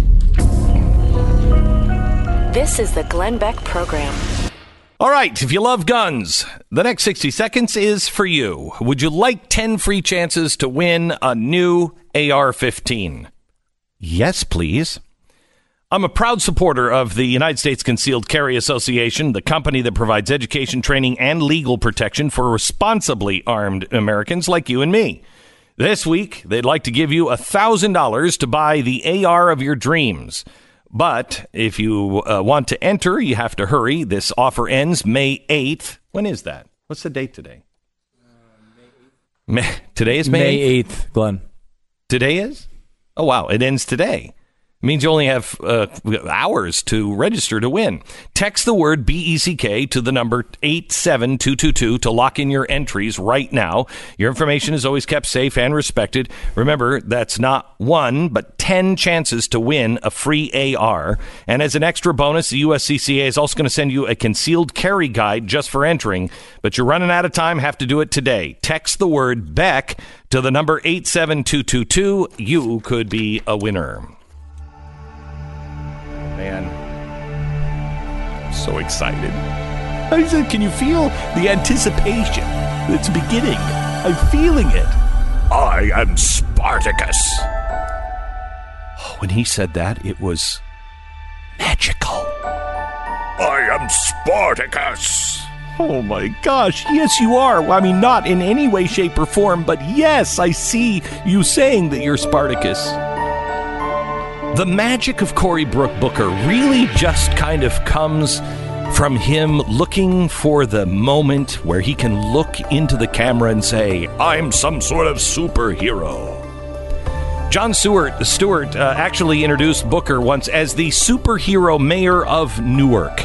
This is the Glenn Beck program. All right, if you love guns, the next 60 seconds is for you. Would you like 10 free chances to win a new AR-15? Yes, please. I'm a proud supporter of the United States Concealed Carry Association, the company that provides education, training, and legal protection for responsibly armed Americans like you and me. This week, they'd like to give you $1,000 to buy the AR of your dreams. But if you want to enter, you have to hurry. This offer ends May 8th. When is that? What's the date today? Today is May 8th, Glenn. Today is? Oh, wow. It ends today. It means you only have hours to register to win. Text the word BECK to the number 87222 to lock in your entries right now. Your information is always kept safe and respected. Remember, that's not 1, but 10 chances to win a free AR. And as an extra bonus, the USCCA is also going to send you a concealed carry guide just for entering. But you're running out of time. Have to do it today. Text the word BECK to the number 87222. You could be a winner. Man, I'm so excited. I said, can you feel the anticipation? It's beginning. I'm feeling it. I am Spartacus. When he said that, it was magical. I am Spartacus. Oh my gosh, yes you are. I mean, not in any way, shape, or form, but yes, I see you saying that you're Spartacus. The magic of Cory Booker really just kind of comes from him looking for the moment where he can look into the camera and say, I'm some sort of superhero. Jon Stewart actually introduced Booker once as the superhero mayor of Newark.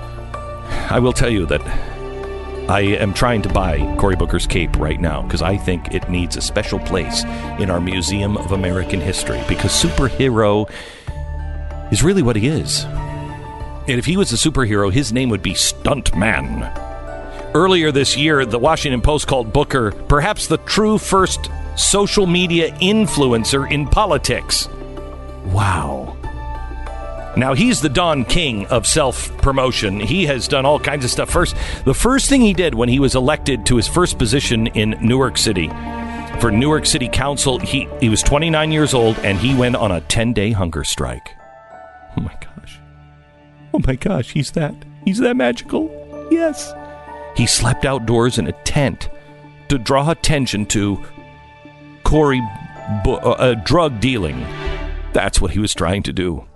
I will tell you that I am trying to buy Cory Booker's cape right now because I think it needs a special place in our Museum of American History because superhero is really what he is. And if he was a superhero, his name would be Stuntman. Earlier this year, the Washington Post called Booker perhaps the true first social media influencer in politics. Wow. Now, he's the Don King of self-promotion. He has done all kinds of stuff. The first thing he did when he was elected to his first position in Newark City, for Newark City Council, he was 29 years old, and he went on a 10-day hunger strike. Oh, my gosh. Oh, my gosh, he's that magical? Yes. He slept outdoors in a tent to draw attention to Cory drug dealing. That's what he was trying to do.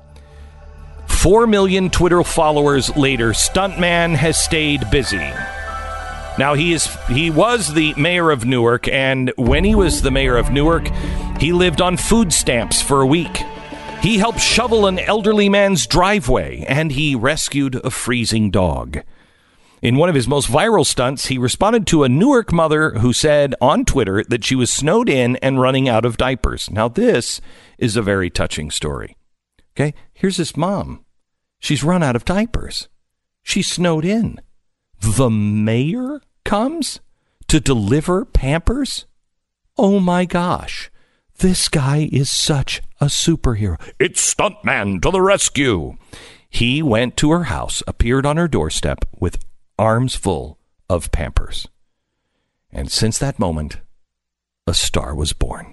4 million Twitter followers later, Stuntman has stayed busy. Now, he was the mayor of Newark, and when he was the mayor of Newark, he lived on food stamps for a week. He helped shovel an elderly man's driveway, and he rescued a freezing dog. In one of his most viral stunts, he responded to a Newark mother who said on Twitter that she was snowed in and running out of diapers. Now, this is a very touching story. Okay, here's this mom. She's run out of diapers. She's snowed in. The mayor comes to deliver Pampers? Oh, my gosh. This guy is such a superhero. It's Stuntman to the rescue. He went to her house, appeared on her doorstep with arms full of Pampers. And since that moment, a star was born.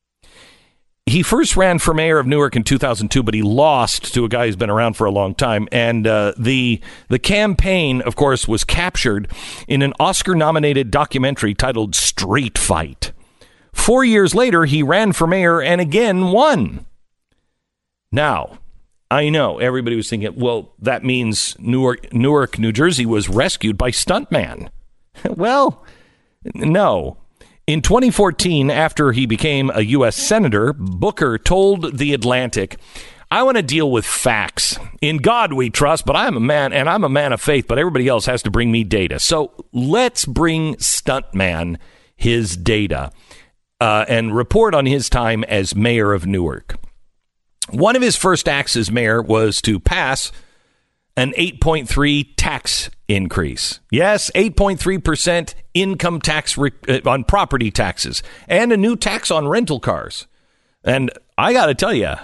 He first ran for mayor of Newark in 2002, but he lost to a guy who's been around for a long time. And the campaign, of course, was captured in an Oscar-nominated documentary titled Street Fight. 4 years later, he ran for mayor and again won. Now, I know everybody was thinking, well, that means Newark, New Jersey was rescued by Stuntman. Well, no. In 2014, after he became a U.S. Senator, Booker told The Atlantic, I want to deal with facts. In God we trust, but I'm a man, and I'm a man of faith, but everybody else has to bring me data. So let's bring Stuntman his data and report on his time as mayor of Newark. One of his first acts as mayor was to pass an 8.3 tax increase. Yes, 8.3% income tax on property taxes and a new tax on rental cars. And I got to tell you,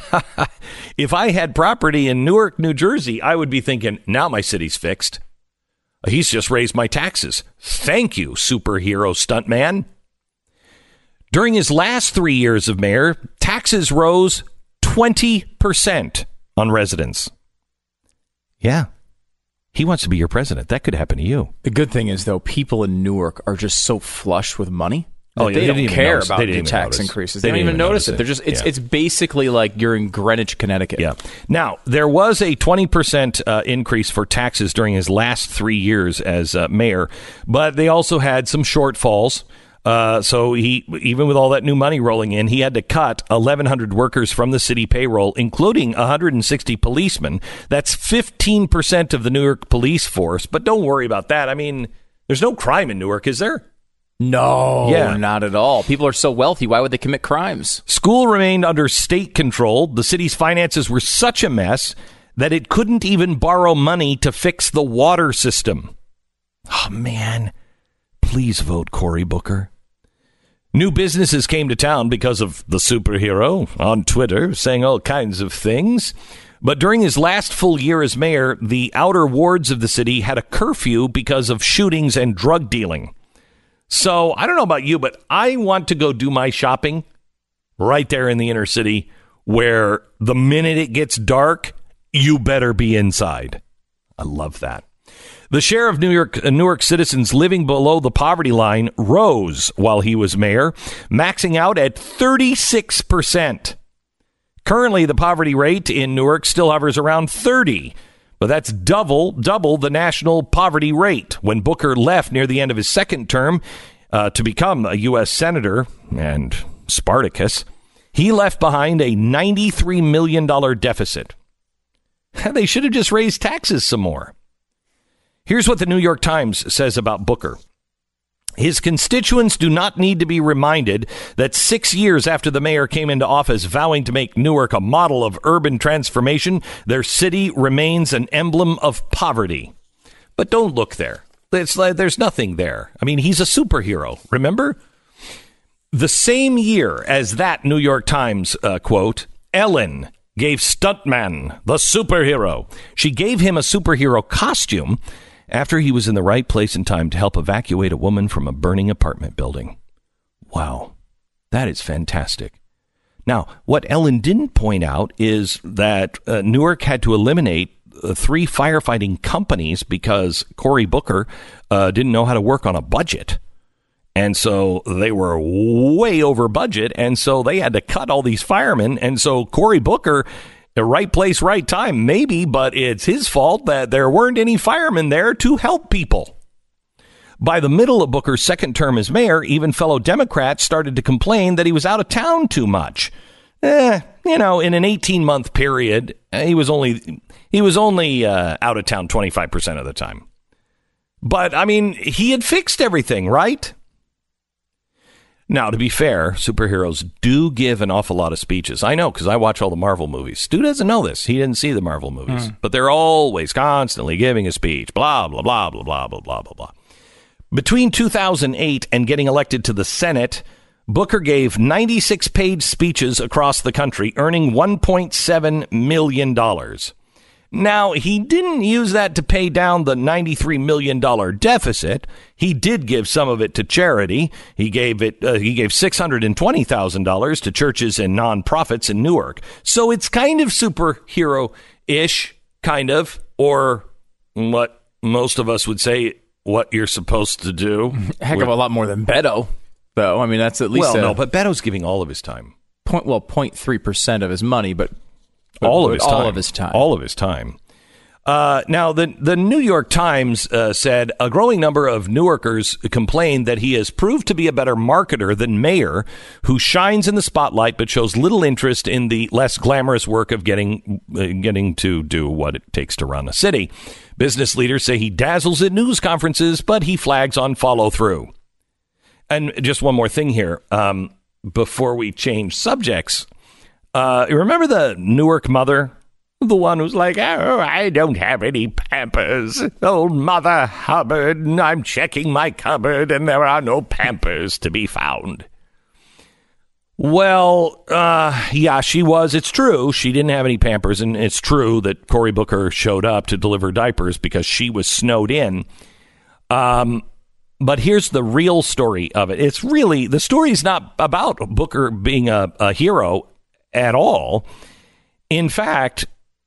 if I had property in Newark, New Jersey, I would be thinking, now my city's fixed. He's just raised my taxes. Thank you, superhero Stuntman. During his last 3 years of mayor, taxes rose 20% on residents. Yeah. He wants to be your president. That could happen to you. The good thing is, though, people in Newark are just so flush with money. Oh, yeah, they don't didn't even care notice. about They didn't the even tax notice. increases. They They don't didn't even even notice notice it. They're just it's basically like you're in Greenwich, Connecticut. Yeah. Now, there was a 20% increase for taxes during his last 3 years as mayor, but they also had some shortfalls. So he, even with all that new money rolling in, he had to cut 1,100 workers from the city payroll, including 160 policemen. That's 15% of the Newark police force. But don't worry about that. I mean, there's no crime in Newark, is there? No, Yeah. not at all. People are so wealthy. Why would they commit crimes? School remained under state control. The city's finances were such a mess that it couldn't even borrow money to fix the water system. Oh, man. Please vote Cory Booker. New businesses came to town because of the superhero on Twitter, saying all kinds of things. But during his last full year as mayor, the outer wards of the city had a curfew because of shootings and drug dealing. So I don't know about you, but I want to go do my shopping right there in the inner city, where the minute it gets dark, you better be inside. I love that. The share of Newark citizens living below the poverty line rose while he was mayor, maxing out at 36%. Currently, the poverty rate in Newark still hovers around 30%. But that's double the national poverty rate. When Booker left near the end of his second term to become a U.S. senator and Spartacus, he left behind a $93 million deficit. They should have just raised taxes some more. Here's what the New York Times says about Booker. His constituents do not need to be reminded that 6 years after the mayor came into office vowing to make Newark a model of urban transformation, their city remains an emblem of poverty. But don't look there. It's like there's nothing there. I mean, he's a superhero, remember? The same year as that New York Times quote, Ellen gave Stuntman the superhero. She gave him a superhero costume after he was in the right place in time to help evacuate a woman from a burning apartment building. Wow, that is fantastic. Now, what Ellen didn't point out is that Newark had to eliminate 3 firefighting companies because Cory Booker didn't know how to work on a budget. And so they were way over budget, and so they had to cut all these firemen. And so Cory Booker, the right place, right time, maybe, but it's his fault that there weren't any firemen there to help people. By the middle of Booker's second term as mayor, even fellow Democrats started to complain that he was out of town too much. In an 18-month period, he was only out of town 25% of the time. But, I mean, he had fixed everything, right? Now, to be fair, superheroes do give an awful lot of speeches. I know, because I watch all the Marvel movies. Stu doesn't know this. He didn't see the Marvel movies. But they're always constantly giving a speech. Blah, blah, blah, blah, blah, blah, blah, blah, blah. Between 2008 and getting elected to the Senate, Booker gave 96-page speeches across the country, earning $1.7 million. Now, he didn't use that to pay down the $93 million deficit. He did give some of it to charity. He gave $620,000 to churches and nonprofits in Newark. So it's kind of superhero-ish, kind of, or what most of us would say what you're supposed to do. Heck of a lot more than Beto, though. I mean, that's at least no, but Beto's giving all of his time. 0.3% of his money, but All of his time. Now, the New York Times said a growing number of Newarkers complained that he has proved to be a better marketer than mayor, who shines in the spotlight but shows little interest in the less glamorous work of getting to do what it takes to run a city. Business leaders say he dazzles at news conferences, but he flags on follow-through. And just one more thing here, before we change subjects. Remember the Newark mother? The one who's like, oh, I don't have any Pampers. Old Mother Hubbard, I'm checking my cupboard and there are no Pampers to be found. Well, yeah, she was. It's true. She didn't have any Pampers, and it's true that Cory Booker showed up to deliver diapers because she was snowed in. But here's the real story of it. It's really, the story's not about Booker being a hero at all. In fact,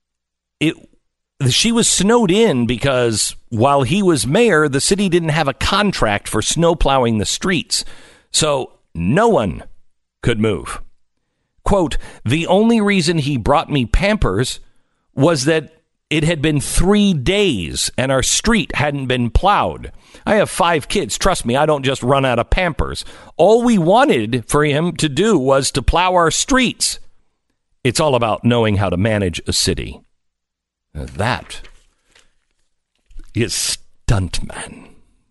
she was snowed in because while he was mayor, the city didn't have a contract for snow plowing the streets. So no one could move. Quote, the only reason he brought me Pampers was that it had been 3 days and our street hadn't been plowed. I have 5 kids. Trust me, I don't just run out of Pampers. All we wanted for him to do was to plow our streets. It's all about knowing how to manage a city. That is Stuntman.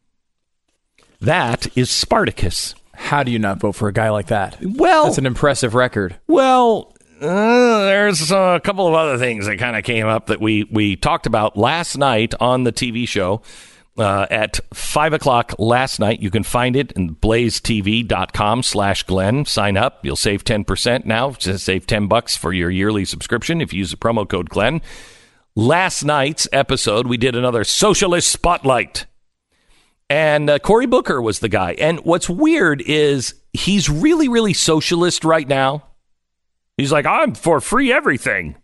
That is Spartacus. How do you not vote for a guy like that? Well, that's an impressive record. Well, there's a couple of other things that kind of came up that we talked about last night on the TV show at 5 o'clock last night. You can find it in blazetv.com/Glenn. Sign up. You'll save 10% now. Just save $10 for your yearly subscription if you use the promo code Glenn. Last night's episode, we did another socialist spotlight. And Cory Booker was the guy. And what's weird is he's really, really socialist right now. He's like, I'm for free everything.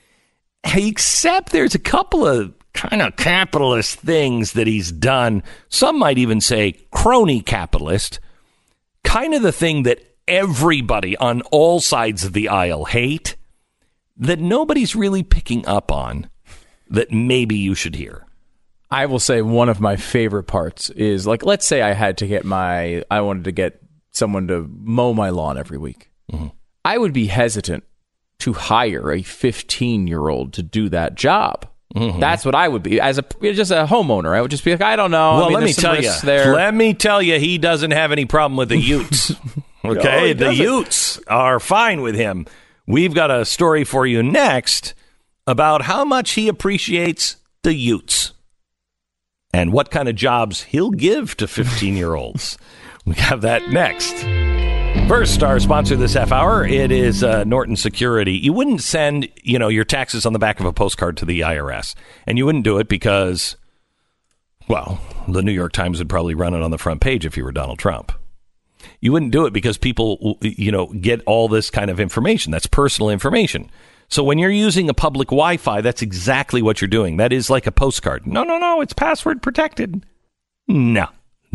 Except there's a couple of kind of capitalist things that he's done. Some might even say crony capitalist. Kind of the thing that everybody on all sides of the aisle hate, that nobody's really picking up on, that maybe you should hear. I will say one of my favorite parts is, like, let's say I wanted to get someone to mow my lawn every week. Mm-hmm. I would be hesitant to hire a 15-year-old to do that job. Mm-hmm. That's what I would be as just a homeowner. I would just be like, I don't know. Well, let me tell you, he doesn't have any problem with the Utes. Okay, the Utes are fine with him. We've got a story for you next about how much he appreciates the Utes and what kind of jobs he'll give to 15-year-olds. We have that next. First, our sponsor this half hour, it is Norton Security. You wouldn't send, your taxes on the back of a postcard to the IRS. And you wouldn't do it because, well, the New York Times would probably run it on the front page if you were Donald Trump. You wouldn't do it because people, get all this kind of information. That's personal information. So when you're using a public Wi-Fi, that's exactly what you're doing. That is like a postcard. No, it's password protected. No.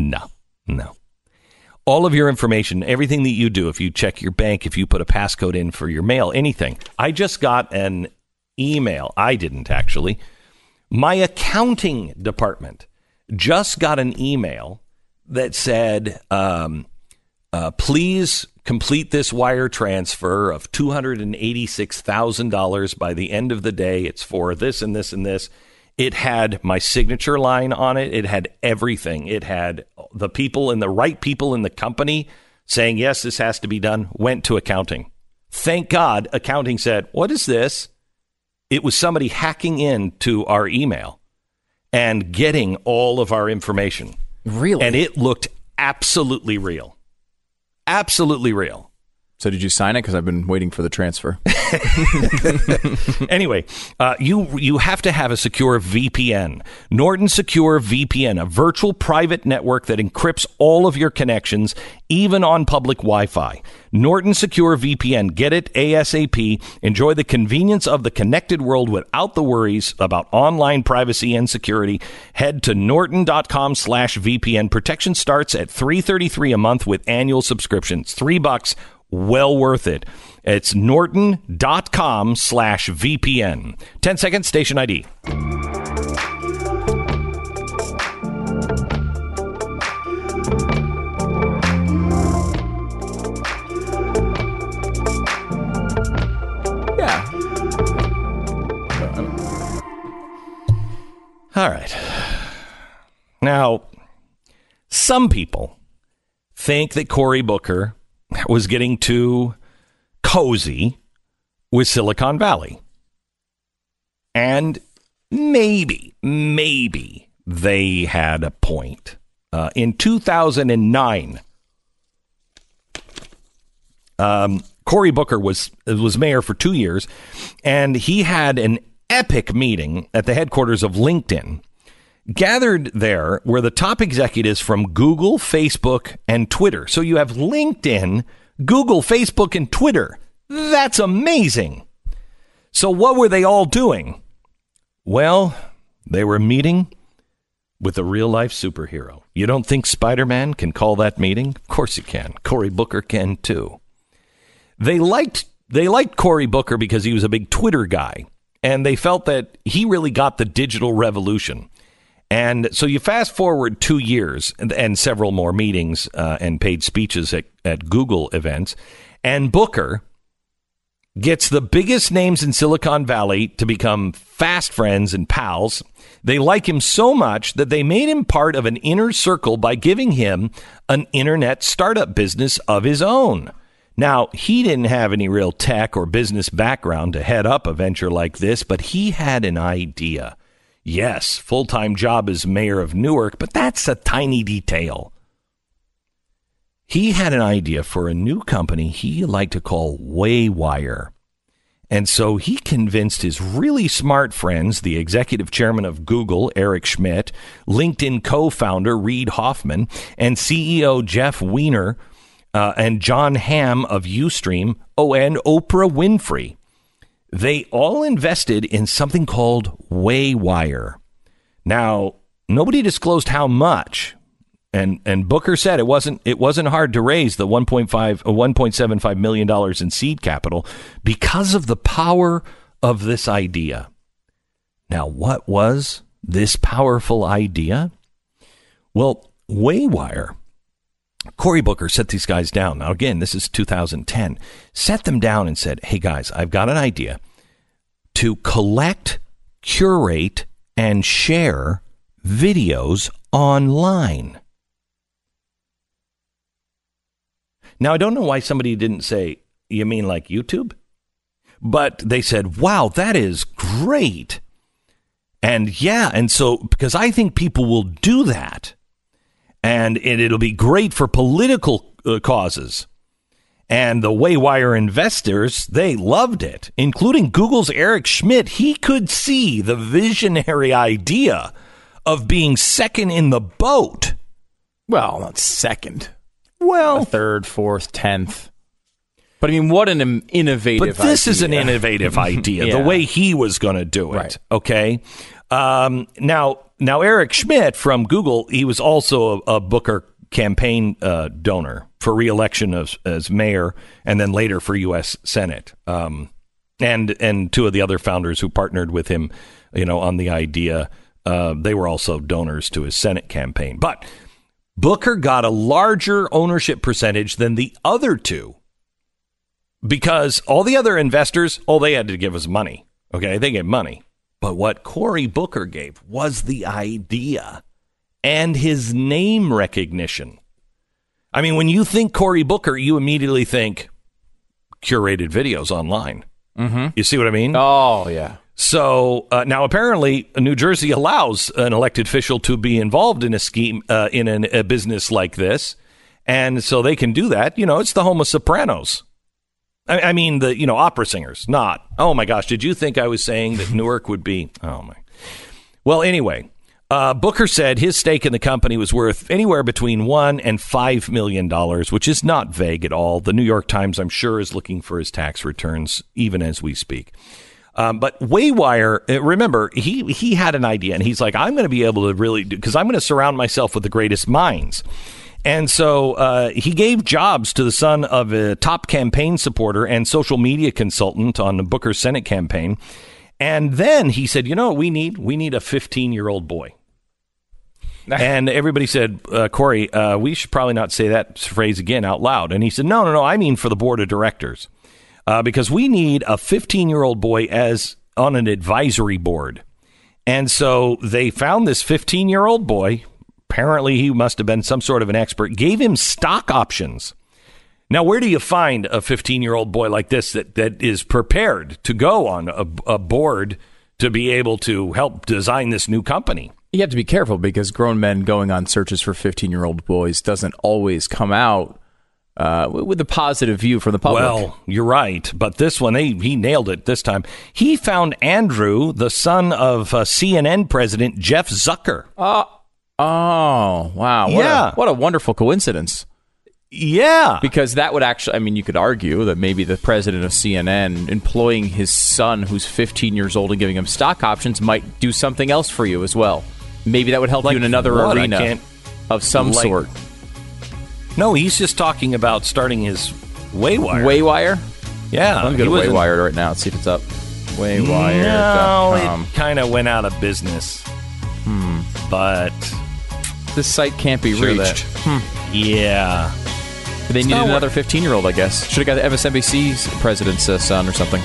All of your information, everything that you do, if you check your bank, if you put a passcode in for your mail, anything. I just got an email. I didn't, actually. My accounting department just got an email that said, please complete this wire transfer of $286,000 by the end of the day. It's for this and this and this. It had my signature line on it. It had everything. It had the right people in the company saying, yes, this has to be done, went to accounting. Thank God accounting said, what is this? It was somebody hacking into our email and getting all of our information. Really? And it looked absolutely real. Absolutely real. So did you sign it? Because I've been waiting for the transfer. Anyway, you have to have a secure VPN. Norton Secure VPN, a virtual private network that encrypts all of your connections, even on public Wi-Fi. Norton Secure VPN. Get it ASAP. Enjoy the convenience of the connected world without the worries about online privacy and security. Head to norton.com/VPN. Protection starts at $333 a month with annual subscriptions. $3. Well worth it. It's norton.com/VPN. 10 seconds, station ID. Yeah. All right. Now, some people think that Cory Booker was getting too cozy with Silicon Valley. And maybe they had a point. In 2009, Cory Booker was mayor for 2 years, and he had an epic meeting at the headquarters of LinkedIn. Gathered there were the top executives from Google, Facebook, and Twitter. So you have LinkedIn, Google, Facebook, and Twitter. That's amazing. So what were they all doing? Well, they were meeting with a real-life superhero. You don't think Spider-Man can call that meeting? Of course he can. Cory Booker can, too. They liked Cory Booker because he was a big Twitter guy, and they felt that he really got the digital revolution. And so you fast forward 2 years and several more meetings and paid speeches at Google events, and Booker gets the biggest names in Silicon Valley to become fast friends and pals. They like him so much that they made him part of an inner circle by giving him an internet startup business of his own. Now, he didn't have any real tech or business background to head up a venture like this, but he had an idea. Yes, full-time job as mayor of Newark, but that's a tiny detail. He had an idea for a new company he liked to call Waywire. And so he convinced his really smart friends, the executive chairman of Google, Eric Schmidt, LinkedIn co-founder Reid Hoffman, and CEO Jeff Weiner, and John Hamm of Ustream, and Oprah Winfrey. They all invested in something called Waywire. Now, nobody disclosed how much. And Booker said it wasn't hard to raise the $1.75 million in seed capital because of the power of this idea. Now, what was this powerful idea? Well, Waywire. Cory Booker set these guys down. Now, again, this is 2010. Set them down and said, hey, guys, I've got an idea to collect, curate, and share videos online. Now, I don't know why somebody didn't say, you mean like YouTube? But they said, wow, that is great. And yeah, and so, because I think people will do that. And it'll be great for political causes. And the Waywire investors, they loved it, including Google's Eric Schmidt. He could see the visionary idea of being second in the boat. Well, not second. Well, third, fourth, 10th. But I mean, what an innovative idea. But this is an innovative idea, Yeah. the way he was going to do it. Right. Okay. Now Eric Schmidt from Google, he was also a Booker campaign donor for re-election as mayor and then later for U.S. Senate. And two of the other founders who partnered with him, on the idea, they were also donors to his Senate campaign. But Booker got a larger ownership percentage than the other two because all the other investors, they had to give us money. Okay, they gave money. But what Cory Booker gave was the idea and his name recognition. I mean, when you think Cory Booker, you immediately think curated videos online. Mm-hmm. You see what I mean? Oh, yeah. So now apparently New Jersey allows an elected official to be involved in a scheme, in a business like this. And so they can do that. It's the home of Sopranos. I mean, the opera singers, not. Oh, my gosh. Did you think I was saying that Newark would be? Oh, my. Well, anyway, Booker said his stake in the company was worth anywhere between $1 and $5 million, which is not vague at all. The New York Times, I'm sure, is looking for his tax returns even as we speak. But Waywire, remember, he had an idea, and he's like, I'm going to be able to really do, because I'm going to surround myself with the greatest minds. And so he gave jobs to the son of a top campaign supporter and social media consultant on the Booker Senate campaign. And then he said, we need a 15-year-old boy. And everybody said, Cory, we should probably not say that phrase again out loud. And he said, no, I mean for the board of directors. Because we need a 15-year-old boy as on an advisory board. And so they found this 15-year-old boy. Apparently, he must have been some sort of an expert. Gave him stock options. Now, where do you find a 15-year-old boy like this that is prepared to go on a board to be able to help design this new company? You have to be careful because grown men going on searches for 15-year-old boys doesn't always come out with a positive view from the public. Well, you're right. But this one, he nailed it this time. He found Andrew, the son of CNN president Jeff Zucker. Oh, wow. What a wonderful coincidence. Yeah. Because that would actually, you could argue that maybe the president of CNN employing his son who's 15 years old and giving him stock options might do something else for you as well. Maybe that would help you in another what? arena of some sort. No, he's just talking about starting his Waywire. Waywire? Yeah. Let me go to Waywire right now and see if it's up. Waywire.com. No, it kind of went out of business. But this site can't be reached. Yeah. They needed another 15-year-old, I guess. Should have got the MSNBC's president's son or something.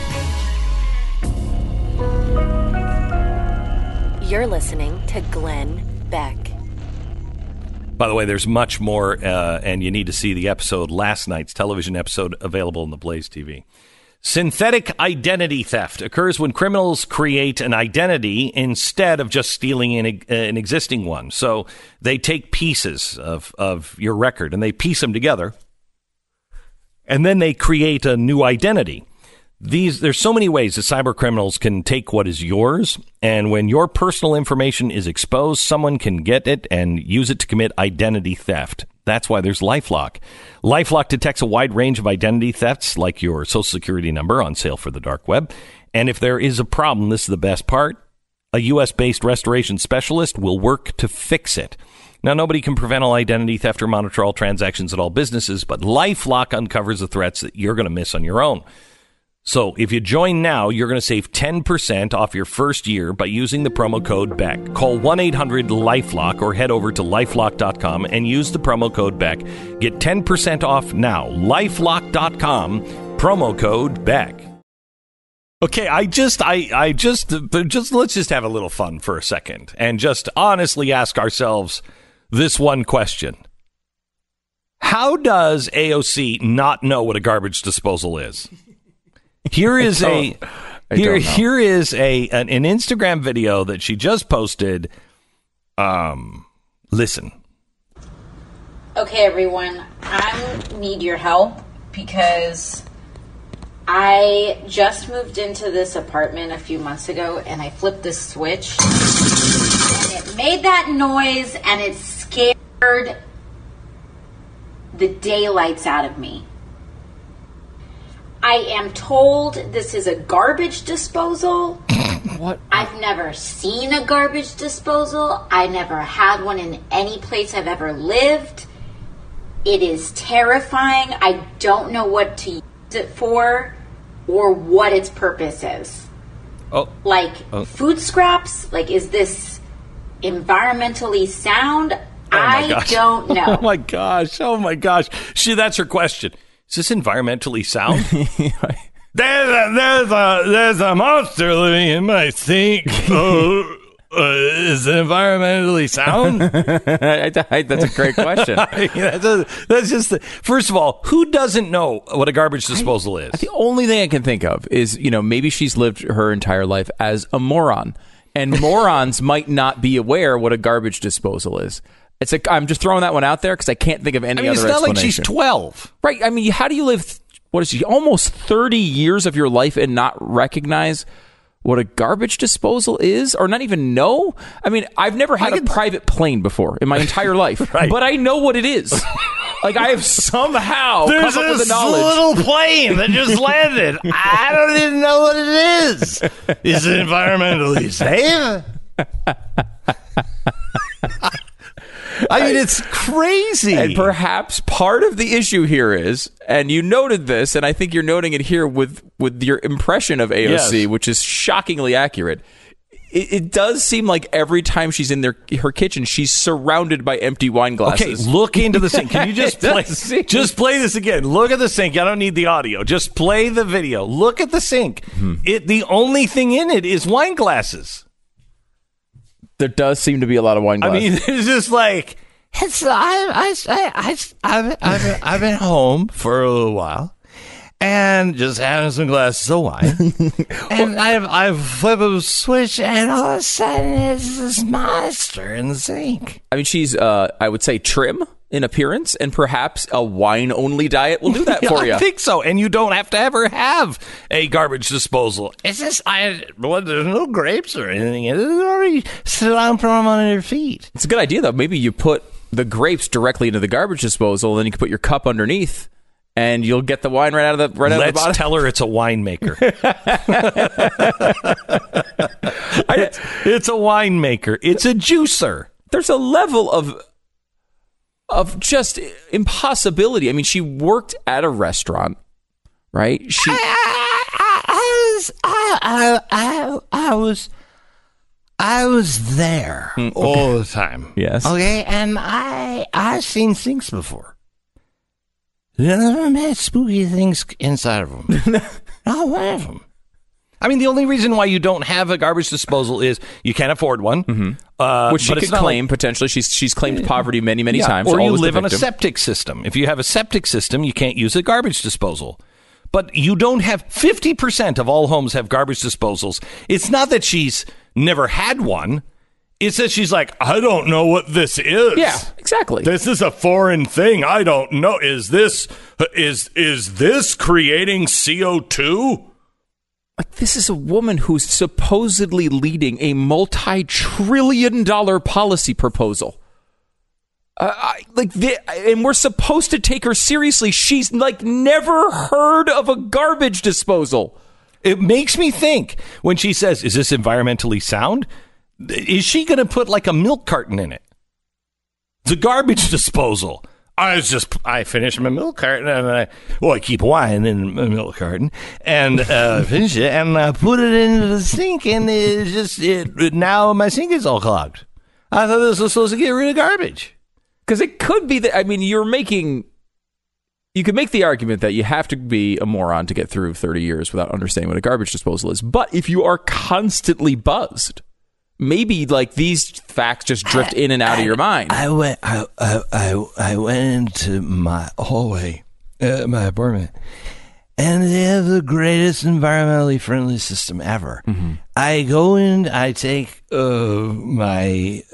You're listening to Glenn Beck. By the way, there's much more, and you need to see the episode, last night's television episode, available in the Blaze TV. Synthetic identity theft occurs when criminals create an identity instead of just stealing an existing one. So they take pieces of your record and they piece them together, and then they create a new identity. There's so many ways that cyber criminals can take what is yours, and when your personal information is exposed, someone can get it and use it to commit identity theft. That's why there's LifeLock. LifeLock detects a wide range of identity thefts, like your social security number on sale for the dark web. And if there is a problem, this is the best part, a U.S.-based restoration specialist will work to fix it. Now, nobody can prevent all identity theft or monitor all transactions at all businesses, but LifeLock uncovers the threats that you're going to miss on your own. So if you join now, you're going to save 10% off your first year by using the promo code BECK. Call 1-800-LifeLock or head over to LifeLock.com and use the promo code BECK. Get 10% off now. LifeLock.com, promo code BECK. Okay, let's just have a little fun for a second and just honestly ask ourselves this one question. How does AOC not know what a garbage disposal is? Here is an Instagram video that she just posted. Listen. Okay, everyone, I need your help because I just moved into this apartment a few months ago and I flipped this switch and it made that noise and it scared the daylights out of me. I am told this is a garbage disposal. What? I've never seen a garbage disposal. I never had one in any place I've ever lived. It is terrifying. I don't know what to use it for or what its purpose is. Food scraps? Like, is this environmentally sound? I don't know. Oh my gosh. That's her question. Is this environmentally sound? There's a monster living in my sink. Is it environmentally sound? That's a great question. That's just first of all, who doesn't know what a garbage disposal is? The only thing I can think of is, maybe she's lived her entire life as a moron, and morons might not be aware what a garbage disposal is. I'm just throwing that one out there because I can't think of any other explanation. It's not like she's 12. Right. I mean, how do you live, what is she, almost 30 years of your life and not recognize what a garbage disposal is or not even know? I mean, I've never had a private plane before in my entire life, right. But I know what it is. Like, I have somehow come up with the knowledge. There's this little plane that just landed. I don't even know what it is. Is it environmentally safe? I mean, it's crazy. And perhaps part of the issue here is, and you noted this, and I think you're noting it here with your impression of AOC, yes, which is shockingly accurate. It does seem like every time she's in her kitchen, she's surrounded by empty wine glasses. Okay, look into the sink. Can you just play this again? Look at the sink. I don't need the audio. Just play the video. Look at the sink. The only thing in it is wine glasses. There does seem to be a lot of wine glasses. I mean, it's just like I've been home for a little while and just having some glasses of wine, and I've flipped a switch, and all of a sudden it's this monster in the sink. I mean, she's I would say trim in appearance, and perhaps a wine-only diet will do that for you. I think so, and you don't have to ever have a garbage disposal. It's just, there's no grapes or anything. It's already sit down, put them on your feet. It's a good idea, though. Maybe you put the grapes directly into the garbage disposal, and then you can put your cup underneath, and you'll get the wine right out of the bottom. Let's tell her it's a winemaker. It's a winemaker. It's a juicer. There's a level of just impossibility. I mean, she worked at a restaurant, right? I was there all the time. Yes. Okay, and I've seen things before. None of them had spooky things inside of them. Not one of them. I mean, the only reason why you don't have a garbage disposal is you can't afford one. Mm-hmm. Which she could claim, potentially. She's claimed poverty many times. Or you live on a septic system. If you have a septic system, you can't use a garbage disposal. But you don't have 50% of all homes have garbage disposals. It's not that she's never had one. It's that she's like, I don't know what this is. Yeah, exactly. This is a foreign thing. I don't know. Is this creating CO2? Like, this is a woman who's supposedly leading a multi-trillion-dollar policy proposal. And we're supposed to take her seriously. She's like never heard of a garbage disposal. It makes me think when she says, is this environmentally sound? Is she going to put like a milk carton in it? It's a garbage disposal. I finished my milk carton and I keep wine in my milk carton and finish it and I put it into the sink and now my sink is all clogged. I thought this was supposed to get rid of garbage. Because it could be that, I mean, you could make the argument that you have to be a moron to get through 30 years without understanding what a garbage disposal is. But if you are constantly buzzed, maybe like these facts just drift in and out of your mind. I went into my hallway at my apartment, and they have the greatest environmentally friendly system ever. Mm-hmm. I go in, I take my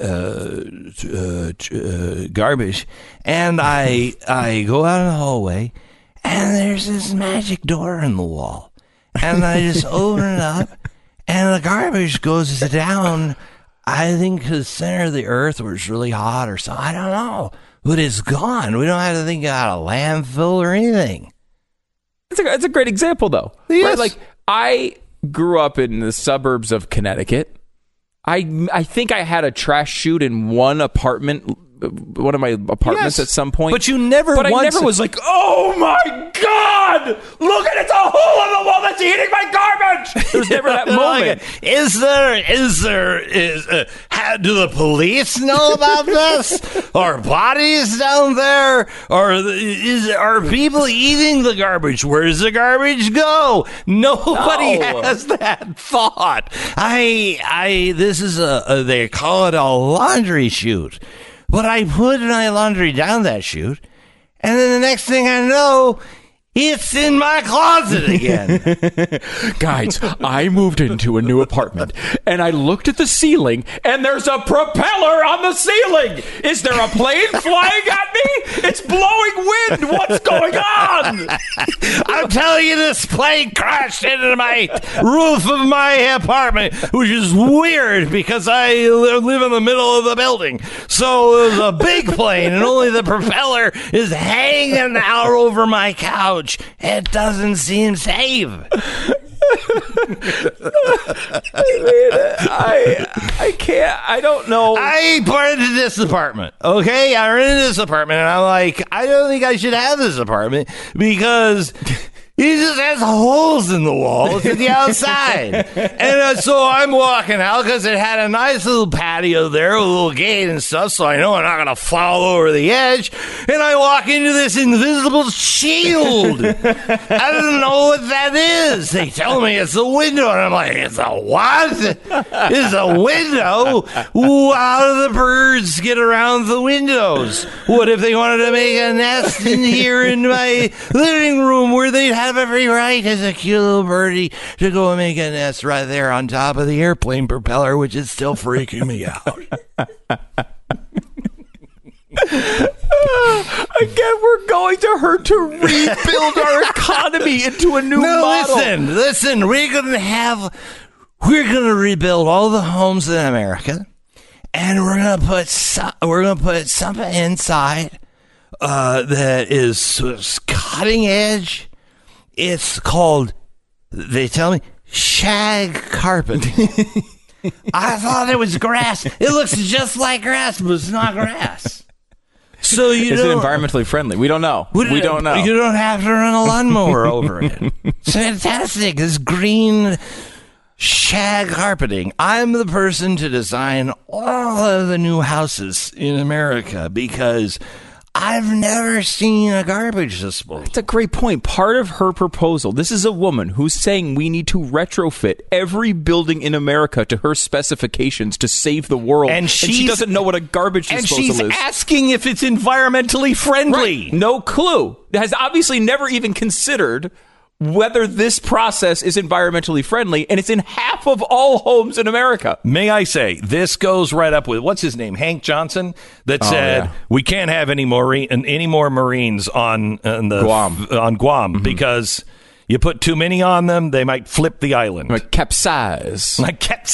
garbage, and I go out in the hallway, and there's this magic door in the wall, and I just open it up, and the garbage goes down. I think to the center of the earth where it's really hot or something. I don't know, but it's gone. We don't have to think about a landfill or anything. It's a great example, though. Yes. Right? Like, I grew up in the suburbs of Connecticut. I think I had a trash chute in one of my apartments at some point. But I never was like, oh my God, look at it's a hole in the wall that's eating my garbage. There's never that moment. Do the police know about this? Are bodies down there? Are people eating the garbage? Where does the garbage go? Nobody has that thought. This is they call it a laundry chute. But I put my laundry down that chute, and then the next thing I know, it's in my closet again. Guys, I moved into a new apartment, and I looked at the ceiling, and there's a propeller on the ceiling. Is there a plane flying at me? It's blowing wind. What's going on? I'm telling you, this plane crashed into my roof of my apartment, which is weird because I live in the middle of the building. So it was a big plane, and only the propeller is hanging out over my couch. It doesn't seem safe. I can't. I don't know. I rented this apartment. Okay, I rented this apartment, and I'm like, I don't think I should have this apartment because it just has holes in the walls at the outside. And so I'm walking out because it had a nice little patio there with a little gate and stuff, so I know I'm not going to fall over the edge. And I walk into this invisible shield. I don't know what that is. They tell me it's a window, and I'm like, it's a what? It's a window? How do the birds get around the windows? What if they wanted to make a nest in here in my living room where they'd have every right as a cute little birdie to go and make a nest right there on top of the airplane propeller, which is still freaking me out. Again, we're going to her to rebuild our economy into a new model. Listen, we're going to rebuild all the homes in America, and we're going to put something inside that is cutting edge. It's called, they tell me, shag carpet. I thought it was grass. It looks just like grass, but it's not grass. So Is it environmentally friendly? We don't know. We don't know. You don't have to run a lawnmower over it. It's fantastic. This green shag carpeting. I'm the person to design all of the new houses in America because I've never seen a garbage disposal. That's a great point. Part of her proposal, this is a woman who's saying we need to retrofit every building in America to her specifications to save the world. And she doesn't know what a garbage disposal is. And she's asking if it's environmentally friendly. Right. No clue. Has obviously never even considered whether this process is environmentally friendly, and it's in half of all homes in America. May I say, this goes right up with, what's his name, Hank Johnson, that said, we can't have any more Marines on Guam because you put too many on them, they might flip the island. Like capsize the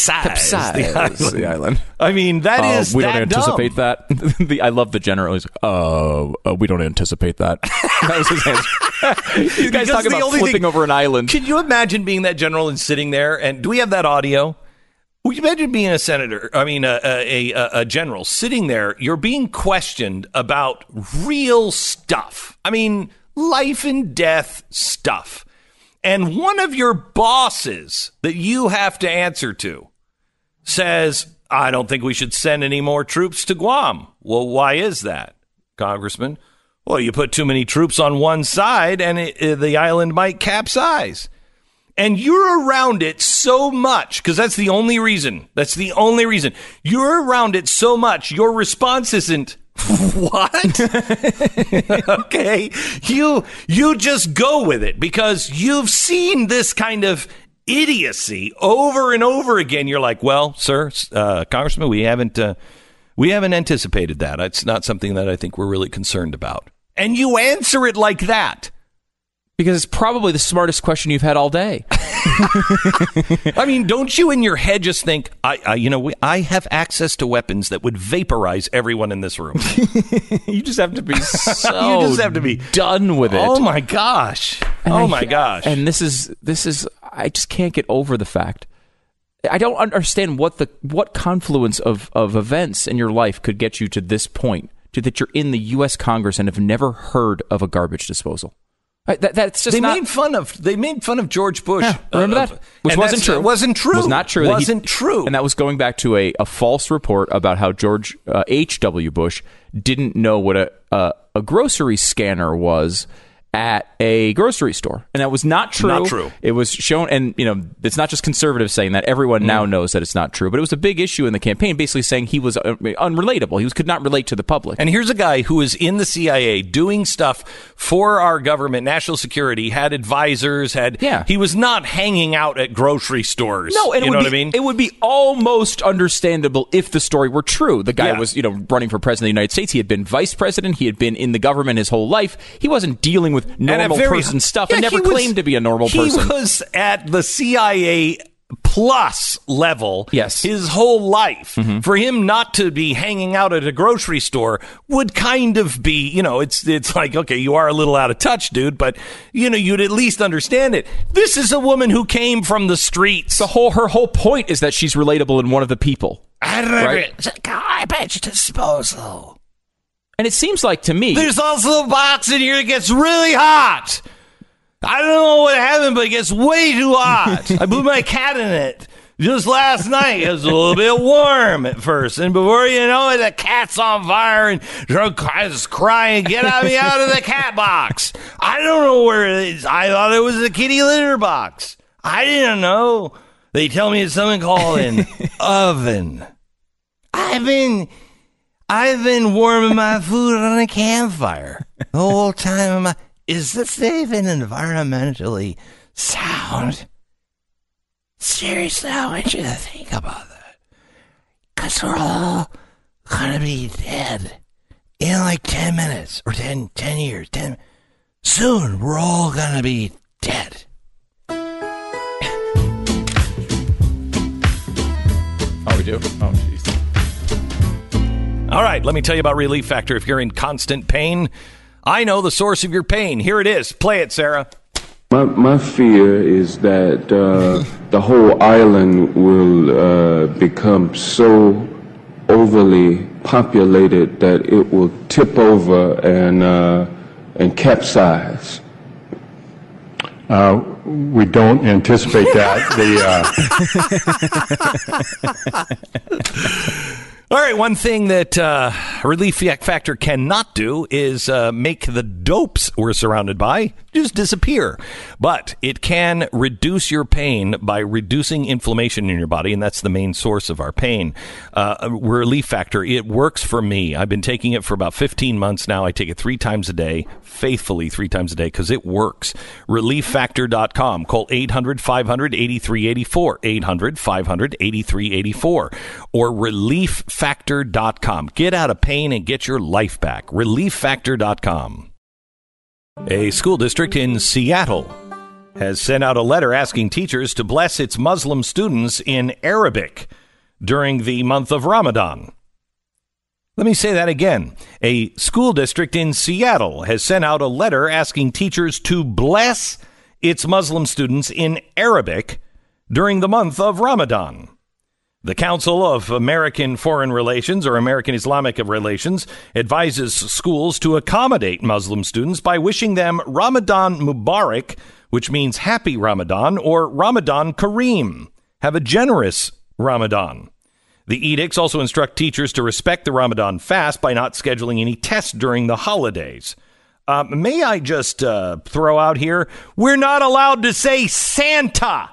island. I mean, that is we that don't anticipate dumb. that. I love the general. He's like, we don't anticipate that. That was his answer. These guys talking about flipping over an island. Can you imagine being that general and sitting there? And do we have that audio? Would you imagine being a senator? I mean, a general sitting there. You're being questioned about real stuff. I mean, life and death stuff. And one of your bosses that you have to answer to says, I don't think we should send any more troops to Guam. Well, why is that, Congressman? Well, you put too many troops on one side and the island might capsize. And you're around it so much, because that's the only reason. That's the only reason. You're around it so much, your response isn't, what? Okay. You just go with it because you've seen this kind of idiocy over and over again. You're like, well, sir, Congressman, we haven't anticipated that. It's not something that I think we're really concerned about. And you answer it like that. Because it's probably the smartest question you've had all day. I mean, don't you in your head just think, I have access to weapons that would vaporize everyone in this room. You just have to be done with it. Oh my gosh. Gosh. And this is I just can't get over the fact. I don't understand what confluence of events in your life could get you to this point, that you're in the U.S. Congress and have never heard of a garbage disposal. That's just They made fun of George Bush. Yeah, remember that? Which wasn't true. Wasn't true. Was not true. Wasn't true. And that was going back to a false report about how George H.W. Bush didn't know what a grocery scanner was at a grocery store. And that was not true. Not true. It was shown, and it's not just conservatives saying that. Everyone now knows that it's not true. But it was a big issue in the campaign, basically saying he was unrelatable. He could not relate to the public. And here's a guy who is in the CIA doing stuff for our government, national security, had advisors, he was not hanging out at grocery stores. No, and what I mean? It would be almost understandable if the story were true. The guy was, running for president of the United States. He had been vice president. He had been in the government his whole life. He wasn't dealing with normal person stuff and never claimed to be a normal person. He was at the CIA plus level his whole life. Mm-hmm. For him not to be hanging out at a grocery store would kind of be, it's like, okay, you are a little out of touch, dude, but, you'd at least understand it. This is a woman who came from the streets. Her whole point is that she's relatable and one of the people. It's a garbage disposal. And it seems like to me... There's also a box in here that gets really hot. I don't know what happened, but it gets way too hot. I put my cat in it just last night. It was a little bit warm at first. And before you know it, the cat's on fire and is crying, get me out of the cat box. I don't know where it is. I thought it was a kitty litter box. I didn't know. They tell me it's something called an oven. I've been warming my food on a campfire the whole time. Is this even environmentally sound? Seriously, I want you to think about that. Because we're all going to be dead in like 10 minutes or 10 years. Soon, we're all going to be dead. Oh, we do? Oh, jeez. All right, let me tell you about Relief Factor. If you're in constant pain, I know the source of your pain. Here it is. Play it, Sarah. My fear is that the whole island will become so overly populated that it will tip over and capsize. We don't anticipate that. All right, one thing that Relief Factor cannot do is make the dopes we're surrounded by just disappear. But it can reduce your pain by reducing inflammation in your body, and that's the main source of our pain. Relief Factor, it works for me. I've been taking it for about 15 months now. I take it 3 times a day, faithfully 3 times a day, because it works. ReliefFactor.com. Call 800-500-8384, 800-500-8384, or ReliefFactor.com. Get out of pain and get your life back. ReliefFactor.com. A school district in Seattle has sent out a letter asking teachers to bless its Muslim students in Arabic during the month of Ramadan. Let me say that again. A school district in Seattle has sent out a letter asking teachers to bless its Muslim students in Arabic during the month of Ramadan. The Council of American Foreign Relations, or American Islamic Relations, advises schools to accommodate Muslim students by wishing them Ramadan Mubarak, which means happy Ramadan, or Ramadan Kareem. Have a generous Ramadan. The edicts also instruct teachers to respect the Ramadan fast by not scheduling any tests during the holidays. May I just throw out here, we're not allowed to say Santa.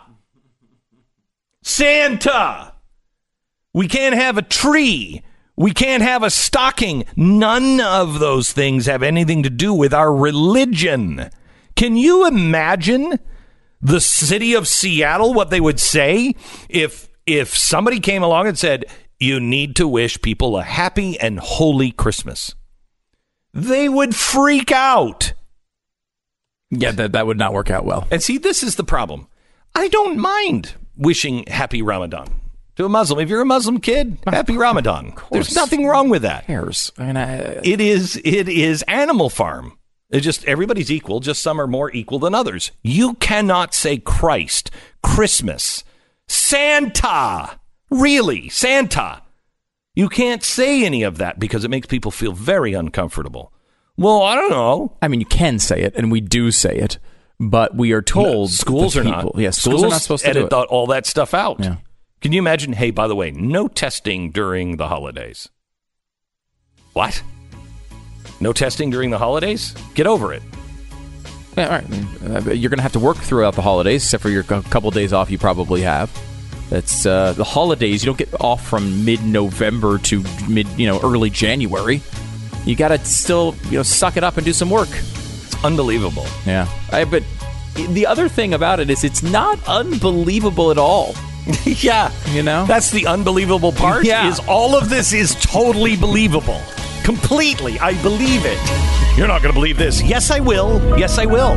Santa. We can't have a tree. We can't have a stocking. None of those things have anything to do with our religion. Can you imagine the city of Seattle, what they would say if somebody came along and said, you need to wish people a happy and holy Christmas? They would freak out. Yeah, that would not work out well. And see, this is the problem. I don't mind wishing happy Ramadan to a Muslim. If you're a Muslim kid, happy Ramadan. There's nothing wrong with that. Cares? It is Animal Farm. It's just everybody's equal, just some are more equal than others. You cannot say Christ, Christmas, Santa. Really, Santa. You can't say any of that because it makes people feel very uncomfortable. Well, I don't know. I mean, you can say it, and we do say it, but we are told schools are not. Yeah, schools are not supposed to edit all that stuff out. Yeah. Can you imagine, hey, by the way, no testing during the holidays? What? No testing during the holidays? Get over it. Yeah, all right. You're going to have to work throughout the holidays, except for your couple of days off you probably have. That's the holidays. You don't get off from mid-November to early January. You got to still suck it up and do some work. It's unbelievable. Yeah. But the other thing about it is it's not unbelievable at all. Yeah. That's the unbelievable part. Yeah. Is all of this is totally believable. Completely. I believe it. You're not going to believe this. Yes, I will. Yes, I will.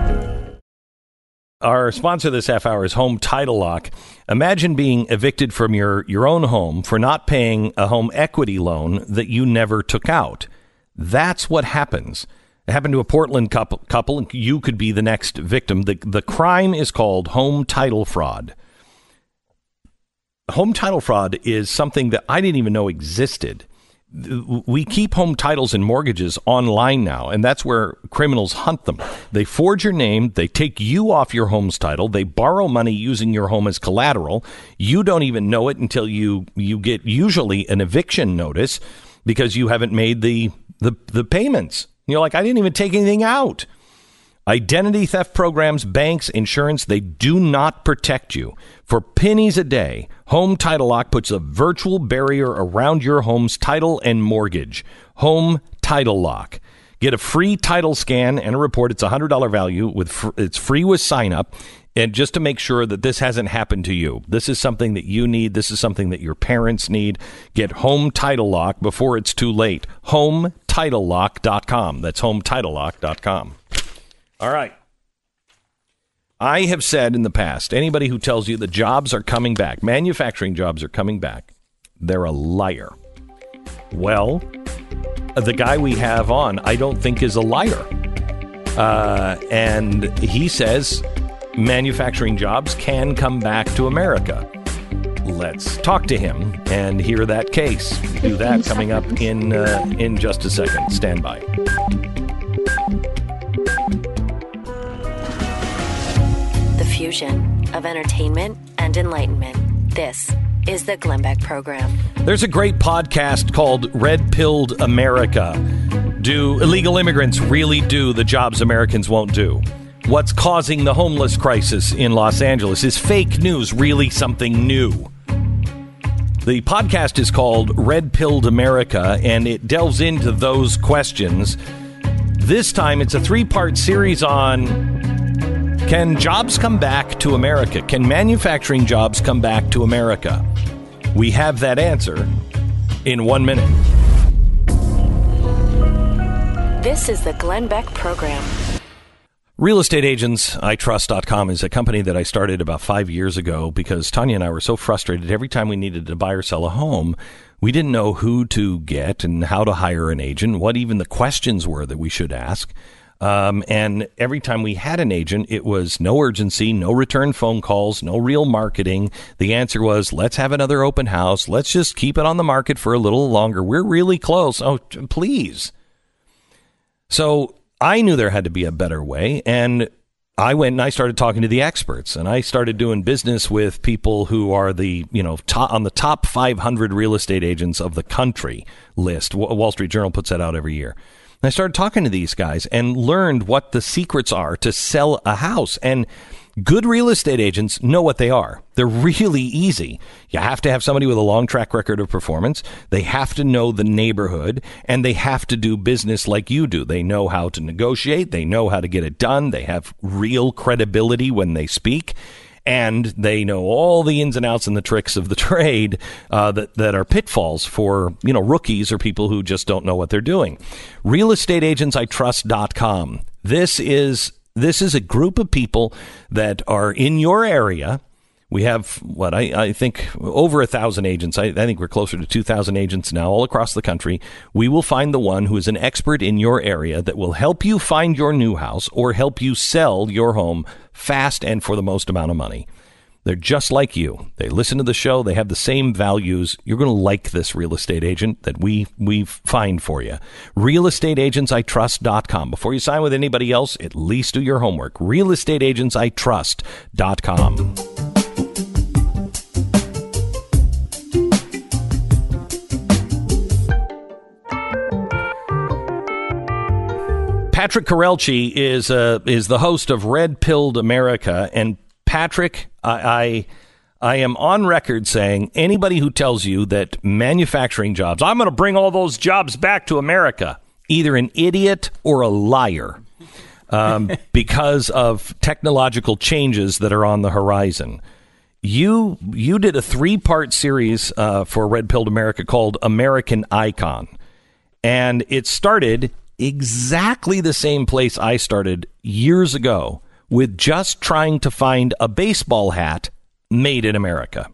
Our sponsor this half hour is Home Title Lock. Imagine being evicted from your own home for not paying a home equity loan that you never took out. That's what happens. It happened to a Portland couple, and you could be the next victim. The crime is called home title fraud. Home title fraud is something that I didn't even know existed. We keep home titles and mortgages online now, and that's where criminals hunt them. They forge your name, they take you off your home's title, they borrow money using your home as collateral. You don't even know it until you get usually an eviction notice because you haven't made the payments. You're like, I didn't even take anything out. Identity theft programs, banks, insurance, they do not protect you. For pennies a day, Home Title Lock puts a virtual barrier around your home's title and mortgage. Home Title Lock. Get a free title scan and a report. It's a $100 value. It's free with sign up. And just to make sure that this hasn't happened to you, this is something that you need. This is something that your parents need. Get Home Title Lock before it's too late. HomeTitleLock.com. That's HomeTitleLock.com. All right. I have said in the past, anybody who tells you the jobs are coming back, manufacturing jobs are coming back, they're a liar. Well, the guy we have on, I don't think is a liar. And he says manufacturing jobs can come back to America. Let's talk to him and hear that case. We do that coming up in just a second. Stand by. The fusion of entertainment and enlightenment. This is the Glenn Beck Program. There's a great podcast called Red Pilled America. Do illegal immigrants really do the jobs Americans won't do? What's causing the homeless crisis in Los Angeles? Is fake news really something new? The podcast is called Red Pilled America, and it delves into those questions. This time, it's a 3-part series on, can jobs come back to America? Can manufacturing jobs come back to America? We have that answer in 1 minute. This is the Glenn Beck Program. RealestateAgentsITrust.com is a company that I started about 5 years ago because Tanya and I were so frustrated every time we needed to buy or sell a home. We didn't know who to get and how to hire an agent, what even the questions were that we should ask. And every time we had an agent, it was no urgency, no return phone calls, no real marketing. The answer was, let's have another open house. Let's just keep it on the market for a little longer. We're really close. Oh, please. So I knew there had to be a better way, and I went and I started talking to the experts, and I started doing business with people who are the, on the top 500 real estate agents of the country list. Wall Street Journal puts that out every year. And I started talking to these guys and learned what the secrets are to sell a house. And good real estate agents know what they are. They're really easy. You have to have somebody with a long track record of performance. They have to know the neighborhood, and they have to do business like you do. They know how to negotiate. They know how to get it done. They have real credibility when they speak, and they know all the ins and outs and the tricks of the trade that are pitfalls for, rookies or people who just don't know what they're doing. RealestateAgentsITrust.com. This is a group of people that are in your area. We have, I think over 1,000 agents. I think we're closer to 2,000 agents now all across the country. We will find the one who is an expert in your area that will help you find your new house or help you sell your home fast and for the most amount of money. They're just like you. They listen to the show. They have the same values. You're going to like this real estate agent that we find for you. RealestateAgentsITrust.com. Before you sign with anybody else, at least do your homework. RealestateAgentsITrust.com. Patrick Korelchi is the host of Red Pilled America, and Patrick, I am on record saying anybody who tells you that manufacturing jobs, I'm going to bring all those jobs back to America, either an idiot or a liar, because of technological changes that are on the horizon. You did a 3-part series for Red Pilled America called American Icon, and it started exactly the same place I started years ago, with just trying to find a baseball hat made in America.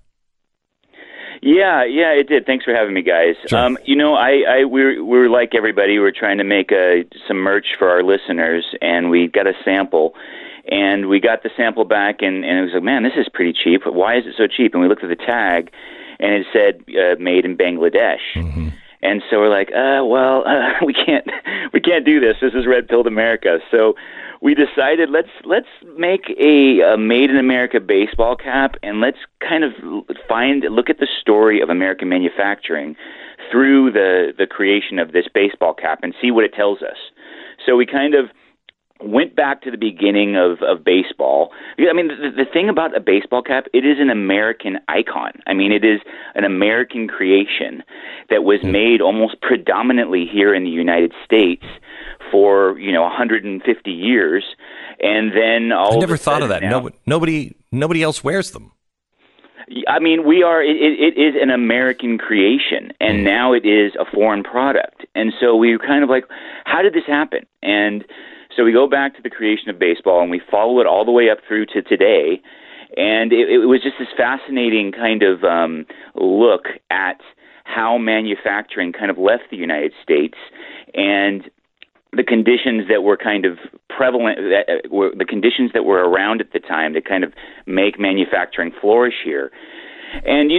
Yeah, it did. Thanks for having me, guys. Sure. We're like everybody. We're trying to make some merch for our listeners, and we got a sample, and we got the sample back, and it was like, man, this is pretty cheap. Why is it so cheap? And we looked at the tag, and it said made in Bangladesh. Mm-hmm. And so we're like, we can't do this. This is Red Pilled America. So we decided let's make a Made in America baseball cap, and let's kind of look at the story of American manufacturing through the creation of this baseball cap and see what it tells us. So we kind of went back to the beginning of baseball. I mean, the thing about a baseball cap, it is an American icon. I mean, it is an American creation that was made almost predominantly here in the United States for 150 years, and then I never thought of that. Nobody else wears them. I mean, it is an American creation, and now it is a foreign product. And so we were kind of like, how did this happen? And so we go back to the creation of baseball, and we follow it all the way up through to today. And it was just this fascinating kind of look at how manufacturing kind of left the United States. And the conditions that were kind of prevalent, were the conditions that were around at the time that kind of make manufacturing flourish here. And,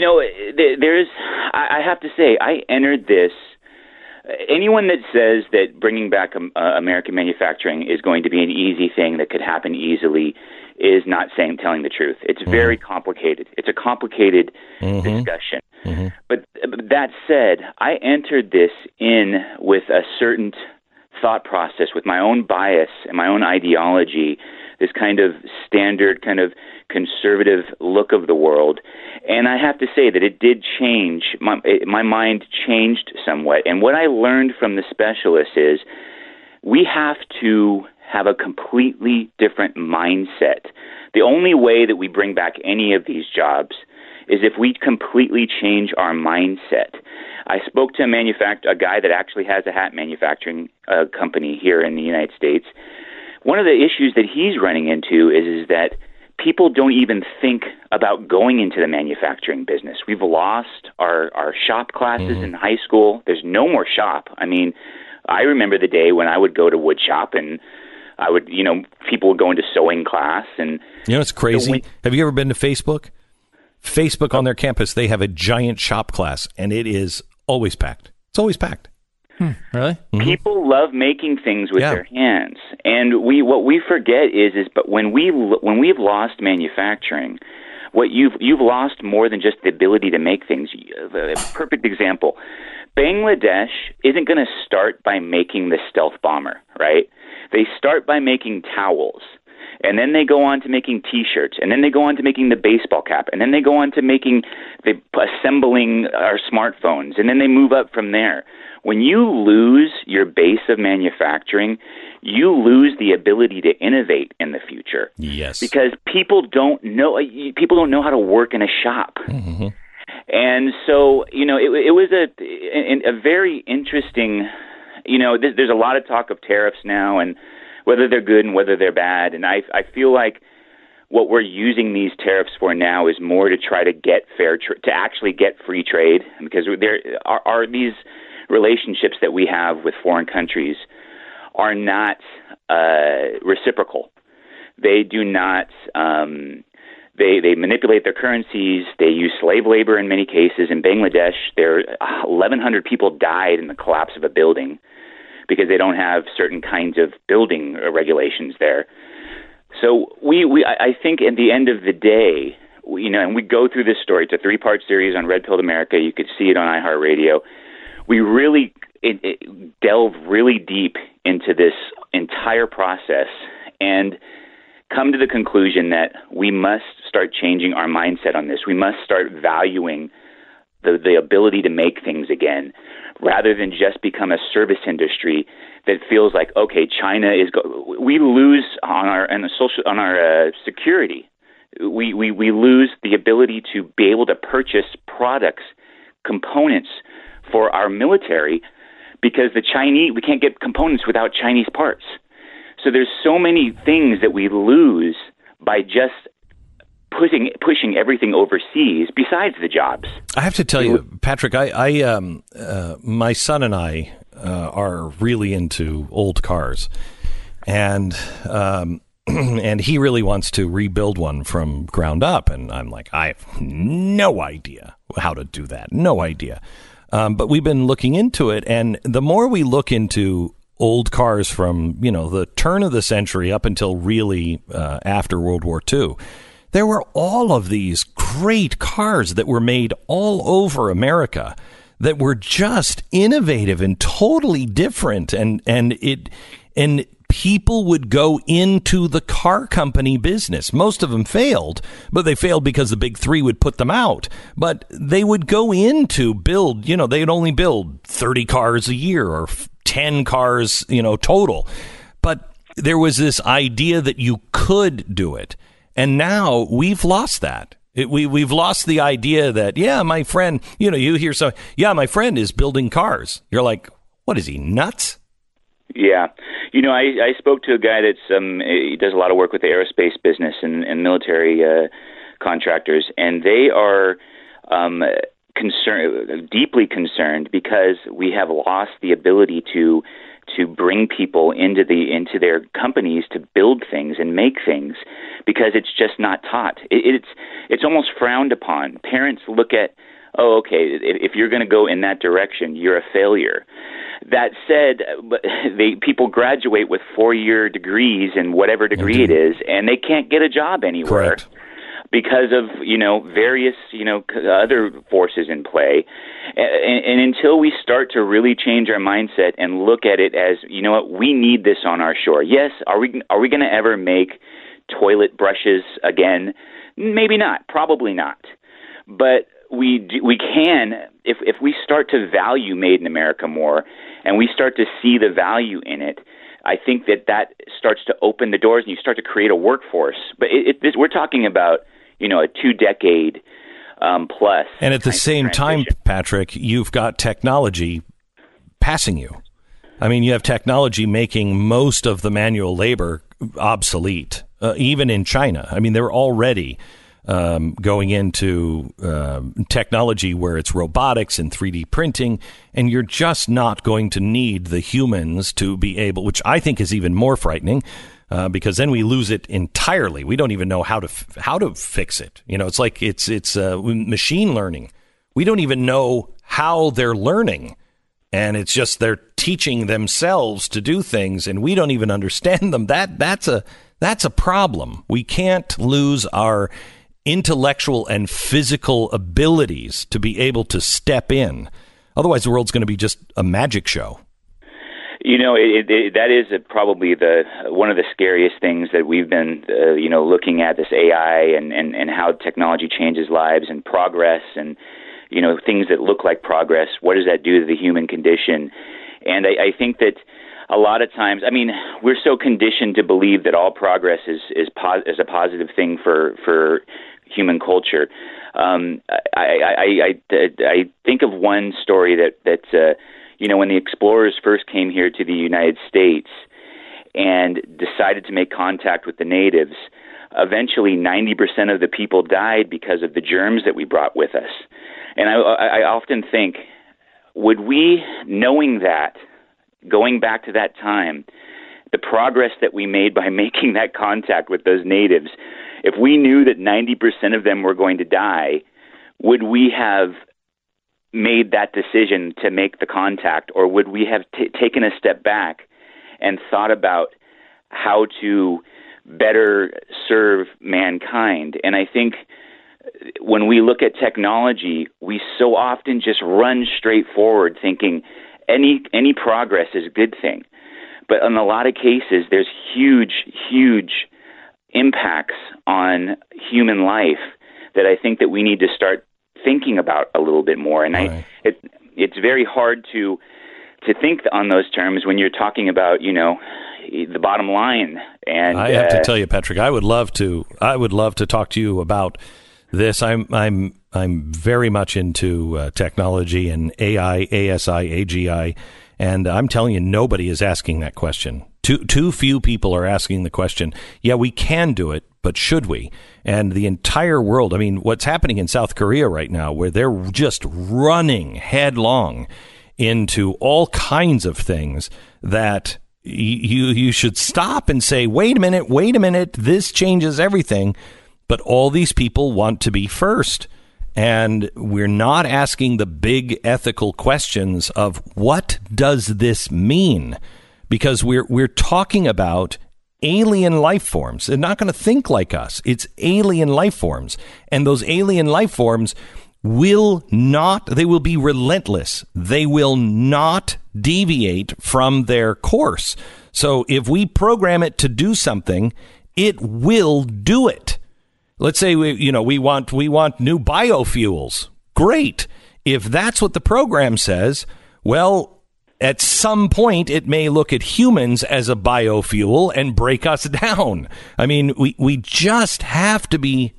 I have to say, I entered this. Anyone that says that bringing back American manufacturing is going to be an easy thing that could happen easily is not telling the truth. It's very complicated. It's a complicated discussion. But that said, I entered this in with a certain thought process, with my own bias and my own ideology, this kind of standard, kind of conservative look of the world. And I have to say that it did change. My mind changed somewhat. And what I learned from the specialists is we have to have a completely different mindset. The only way that we bring back any of these jobs is if we completely change our mindset. I spoke to a guy that actually has a hat manufacturing company here in the United States. One of the issues that he's running into is that people don't even think about going into the manufacturing business. We've lost our shop classes in high school. There's no more shop. I mean, I remember the day when I would go to wood shop and I would, people would go into sewing class. And it's crazy. Have you ever been to Facebook? Facebook on their campus, they have a giant shop class, and it is always packed. It's always packed. Really? People love making things with their hands, and what we forget is but when we've lost manufacturing, what you've lost more than just the ability to make things. A perfect example: Bangladesh isn't going to start by making the stealth bomber, right? They start by making towels. And then they go on to making T-shirts, and then they go on to making the baseball cap, and then they go on to assembling our smartphones, and then they move up from there. When you lose your base of manufacturing, you lose the ability to innovate in the future. Yes, because people don't know how to work in a shop. And so it was a very interesting. There's a lot of talk of tariffs now, and whether they're good and whether they're bad. And I feel like what we're using these tariffs for now is more to try to get to actually get free trade, because there are these relationships that we have with foreign countries are not reciprocal. They do not. They manipulate their currencies. They use slave labor in many cases. In Bangladesh, 1,100 people died in the collapse of a building because they don't have certain kinds of building regulations there. So I think at the end of the day, and we go through this story. It's a 3-part series on Red Pilled America. You could see it on iHeartRadio. We really delve really deep into this entire process and come to the conclusion that we must start changing our mindset on this. We must start valuing the ability to make things again, rather than just become a service industry that feels like, okay, China is. We lose on our security. We lose the ability to be able to purchase products, components for our military, because we can't get components without Chinese parts. So there's so many things that we lose by just pushing everything overseas besides the jobs. I have to tell you, Patrick, my son and I are really into old cars, and he really wants to rebuild one from ground up. And I'm like, I have no idea how to do that. No idea. But we've been looking into it, and the more we look into old cars from, the turn of the century up until really after World War II, there were all of these great cars that were made all over America that were just innovative and totally different. And people would go into the car company business. Most of them failed, but they failed because the big three would put them out. But they would go in to build, they'd only build 30 cars a year or 10 cars, total. But there was this idea that you could do it. And now we've lost that. We've lost the idea that, my friend, you hear so, my friend is building cars. You're like, what is he, nuts? Yeah. I spoke to a guy he does a lot of work with the aerospace business and military contractors, and they are deeply concerned because we have lost the ability to to bring people into their companies to build things and make things, because it's just not taught. It's almost frowned upon. Parents look at, oh, okay, if you're going to go in that direction, you're a failure. That said, people graduate with 4-year degrees in whatever degree it is, and they can't get a job anywhere. Correct. Because of various other forces in play, and until we start to really change our mindset and look at it as, you know what, we need this on our shore. Yes, are we going to ever make toilet brushes again? Maybe not, probably not. But we can, if we start to value Made in America more, and we start to see the value in it. I think that starts to open the doors, and you start to create a workforce. But we're talking about a 2-decade plus. And at the same time, Patrick, you've got technology passing you. I mean, you have technology making most of the manual labor obsolete, even in China. I mean, they're already going into technology where it's robotics and 3D printing, and you're just not going to need the humans to be able, which I think is even more frightening, because then we lose it entirely. We don't even know how to fix it. It's like it's machine learning. We don't even know how they're learning, and it's just they're teaching themselves to do things, and we don't even understand them. That's a problem. We can't lose our intellectual and physical abilities to be able to step in. Otherwise, the world's going to be just a magic show. That is probably one of the scariest things that we've been, looking at, this AI and how technology changes lives and progress and, things that look like progress. What does that do to the human condition? And I think that a lot of times, we're so conditioned to believe that all progress is a positive thing for human culture. I think of one story that when the explorers first came here to the United States and decided to make contact with the natives, eventually 90% of the people died because of the germs that we brought with us. And I often think, would we, knowing that, going back to that time, the progress that we made by making that contact with those natives, if we knew that 90% of them were going to die, would we have made that decision to make the contact, or would we have taken a step back and thought about how to better serve mankind? And I think when we look at technology, we so often just run straight forward thinking any progress is a good thing. But in a lot of cases, there's huge, huge impacts on human life that I think that we need to start thinking about a little bit more. And right. It's very hard to think on those terms when you're talking about, the bottom line. And I have to tell you, Patrick, I would love to talk to you about this. I'm very much into technology and AI, ASI, AGI, and I'm telling you, nobody is asking that question. Too few people are asking the question. Yeah, we can do it, but should we? And the entire world, what's happening in South Korea right now, where they're just running headlong into all kinds of things that you should stop and say, wait a minute, this changes everything. But all these people want to be first. And we're not asking the big ethical questions of what does this mean? Because we're talking about alien life forms. They're not going to think like us. It's alien life forms. And those alien life forms will be relentless. They will not deviate from their course. So if we program it to do something, it will do it. Let's say we want new biofuels. Great. If that's what the program says, well, at some point, it may look at humans as a biofuel and break us down. We just have to be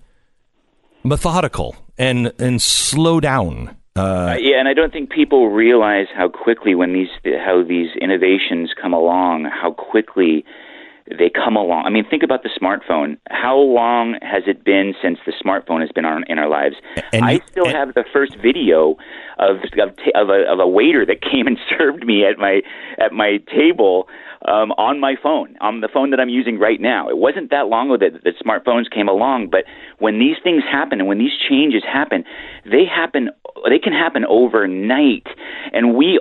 methodical and slow down. And I don't think people realize how quickly how these innovations come along, how quickly they come along. I mean, think about the smartphone. How long has it been since the smartphone has been in our lives? And I still have the first video of a waiter that came and served me at my table on my phone, on the phone that I'm using right now. It wasn't that long ago that smartphones came along, but when these things happen and when these changes happen, they can happen overnight, and we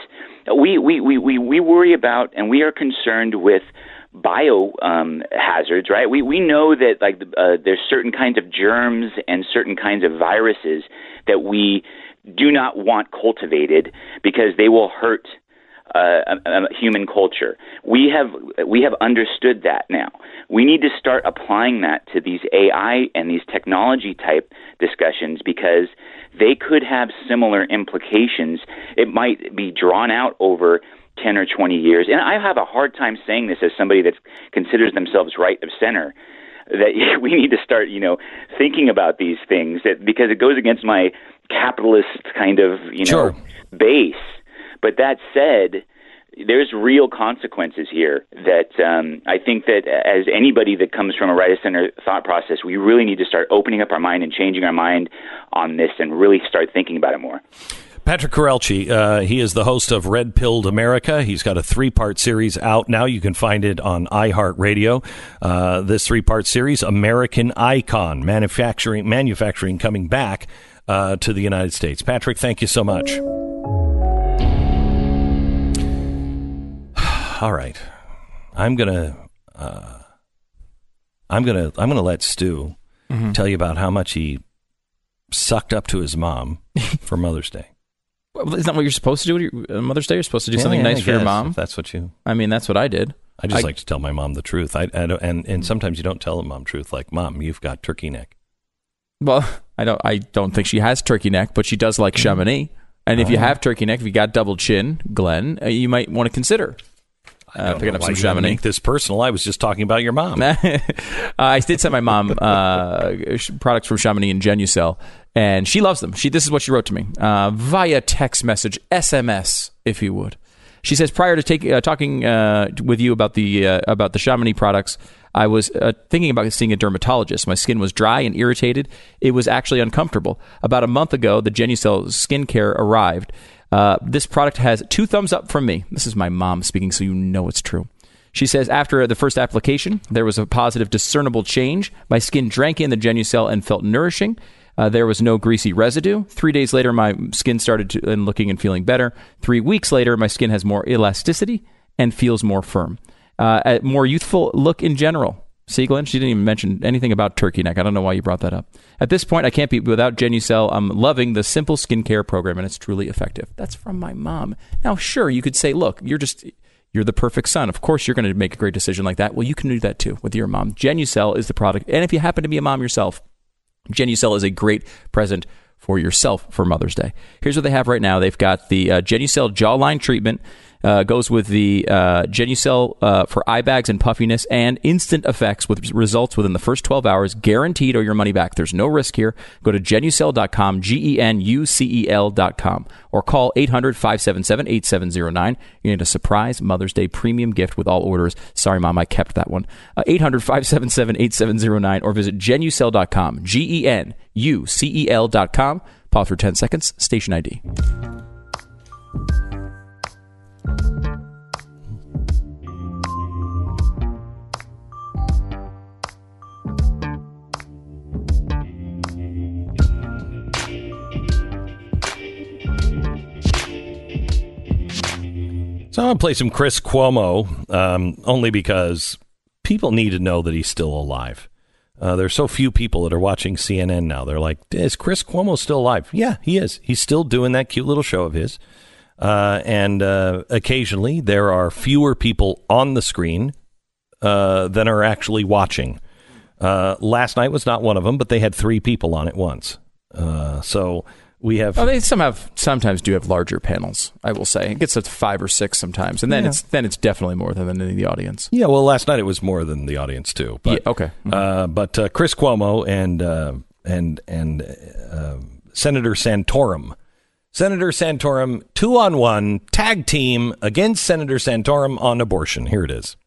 worry about and we are concerned with bio hazards, right? We know that there's certain kinds of germs and certain kinds of viruses that we do not want cultivated because they will hurt human culture. We have understood that now. We need to start applying that to these AI and these technology type discussions because they could have similar implications. It might be drawn out over 10 or 20 years. And I have a hard time saying this as somebody that considers themselves right of center, that we need to start, thinking about these things because it goes against my capitalist kind of, Sure. base. But that said, there's real consequences here that I think that as anybody that comes from a right-of-center thought process, we really need to start opening up our mind and changing our mind on this and really start thinking about it more. Patrick Korelchi, he is the host of Red Pilled America. He's got a 3-part series out now. You can find it on iHeartRadio. This 3-part series, American Icon, manufacturing coming back to the United States. Patrick, thank you so much. All right, I'm gonna let Stu tell you about how much he sucked up to his mom for Mother's Day. Well, isn't that what you're supposed to do on Mother's Day? You're supposed to do something nice for your mom. If that's what you. I mean, that's what I did. I just like to tell my mom the truth. I don't, and sometimes you don't tell the mom truth. Like, Mom, you've got turkey neck. Well, I don't think she has turkey neck, but she does like Chamonix. And if you have turkey neck, if you got double chin, Glenn, you might want to consider. Picking up some Chamonix. Make this personal. I was just talking about your mom. I did send my mom products from Chamonix and Genucel, and she loves them. This is what she wrote to me via text message, SMS, if you would. She says, prior to talking with you about the Chamonix products, I was thinking about seeing a dermatologist. My skin was dry and irritated. It was actually uncomfortable. About a month ago, the Genucel skincare arrived. This product has 2 thumbs up from me. This is my mom speaking, so you know it's true. She says, after the first application, there was a positive discernible change. My skin drank in the Genucel and felt nourishing. There was no greasy residue. 3 days later, my skin started looking and feeling better. 3 weeks later, my skin has more elasticity and feels more firm. A more youthful look in general. See, Glenn, she didn't even mention anything about turkey neck. I don't know why you brought that up. At this point, I can't be without Genucel. I'm loving the simple skincare program, and it's truly effective. That's from my mom. Now, sure, you could say, look, you're the perfect son. Of course, you're going to make a great decision like that. Well, you can do that, too, with your mom. Genucel is the product. And if you happen to be a mom yourself, Genucel is a great present for yourself for Mother's Day. Here's what they have right now. They've got the Genucel jawline treatment. Goes with the Genucel for eye bags and puffiness and instant effects with results within the first 12 hours, guaranteed, or your money back. There's no risk here. Go to Genucel.com, GENUCEL.com, or call 800-577-8709. You need a surprise Mother's Day premium gift with all orders. Sorry, Mom, I kept that one. 800-577-8709, or visit Genucel.com, GENUCEL.com. Pause for 10 seconds. Station ID. So I'm going to play some Chris Cuomo, only because people need to know that he's still alive. There's so few people that are watching CNN now. They're like, is Chris Cuomo still alive? Yeah, he is. He's still doing that cute little show of his. And occasionally there are fewer people on the screen than are actually watching. Last night was not one of them, but they had 3 people on at once. So we have. Oh, they sometimes do have larger panels. I will say it gets up to 5 or 6 sometimes, and then it's definitely more than the audience. Yeah, well, last night it was more than the audience too. But, yeah, okay. But Chris Cuomo and Senator Santorum. Senator Santorum, 2-on-1 tag team against Senator Santorum on abortion. Here it is.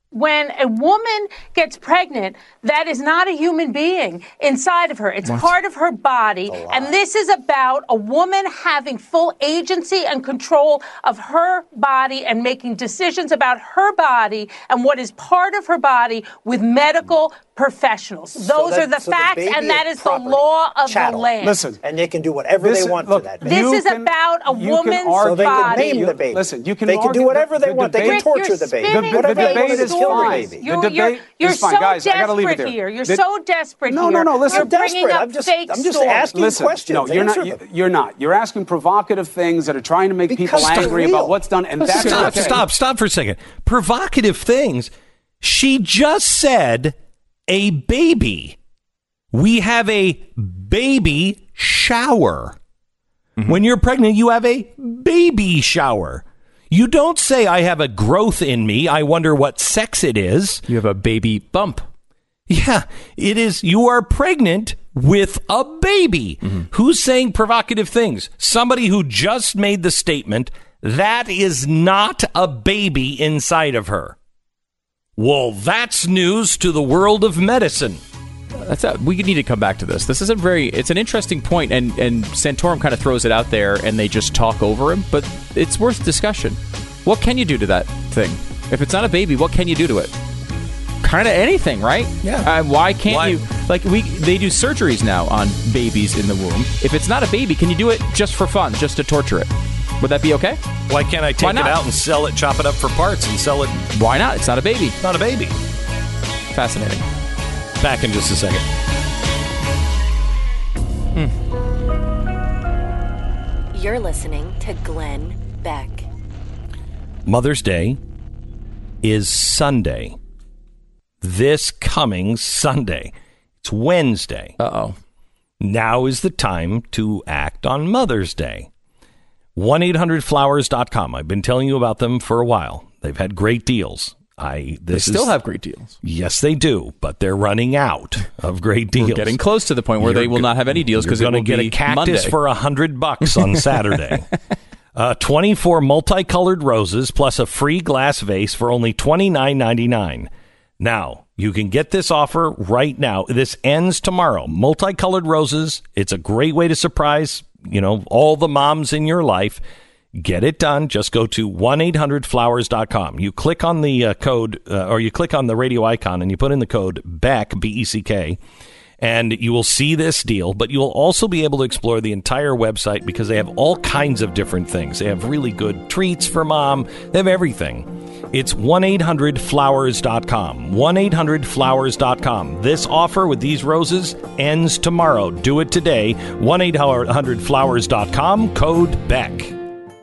When a woman gets pregnant, that is not a human being inside of her. It's part of her body. And this is about a woman having full agency and control of her body and making decisions about her body and what is part of her body with medical professionals. Those are the facts, and that is the law of the land. Listen, and they can do whatever they want to that baby. This is about a woman's so they can body. name the baby. Listen, you can they can do whatever they want. They can torture the baby. The debate is fine. You're so desperate here. You're so desperate here. No. Listen, you're bringing up fake I'm just stories. asking questions. No, you're not. You're asking provocative things that are trying to make people angry about what's done, and that's Stop for a second. Provocative things. She just said a baby. We have a baby shower. Mm-hmm. When you're pregnant, you have a baby shower. You don't say, I have a growth in me. I wonder what sex it is. You have a baby bump. Yeah, it is. You are pregnant with a baby. Mm-hmm. Who's saying provocative things? Somebody who just made the statement, that is not a baby inside of her. Well, that's news to the world of medicine. We need to come back to this. This is it's an interesting point, and Santorum kind of throws it out there, and they just talk over him, but it's worth discussion. What can you do to that thing? If it's not a baby, what can you do to it? Kind of anything, right? Yeah. Why can't you? Like, they do surgeries now on babies in the womb. If it's not a baby, can you do it just for fun, just to torture it? Would that be okay? Why can't I take it out and sell it, chop it up for parts and sell it? Why not? It's not a baby. Not a baby. Fascinating. Back in just a second. You're listening to Glenn Beck. Mother's Day is Sunday. This coming Sunday. It's Wednesday. Uh-oh. Now is the time to act on Mother's Day. 1-800-Flowers.com. I've been telling you about them for a while. They've had great deals. They still have great deals. Yes, they do, but they're running out of great deals. We're getting close to the point where they will not have any deals because you're going to get a cactus Monday. for $100 on Saturday. 24 multicolored roses plus a free glass vase for only $29.99. Now, you can get this offer right now. This ends tomorrow. Multicolored roses. It's a great way to surprise, all the moms in your life. Get it done. Just go to 1-800-Flowers.com. You click on the code, or you click on the radio icon, and you put in the code BECK, B-E-C-K, and you will see this deal. But you will also be able to explore the entire website because they have all kinds of different things. They have really good treats for mom. They have everything. It's 1-800-Flowers.com. 1-800-Flowers.com. This offer with these roses ends tomorrow. Do it today. 1-800-Flowers.com. Code BECK.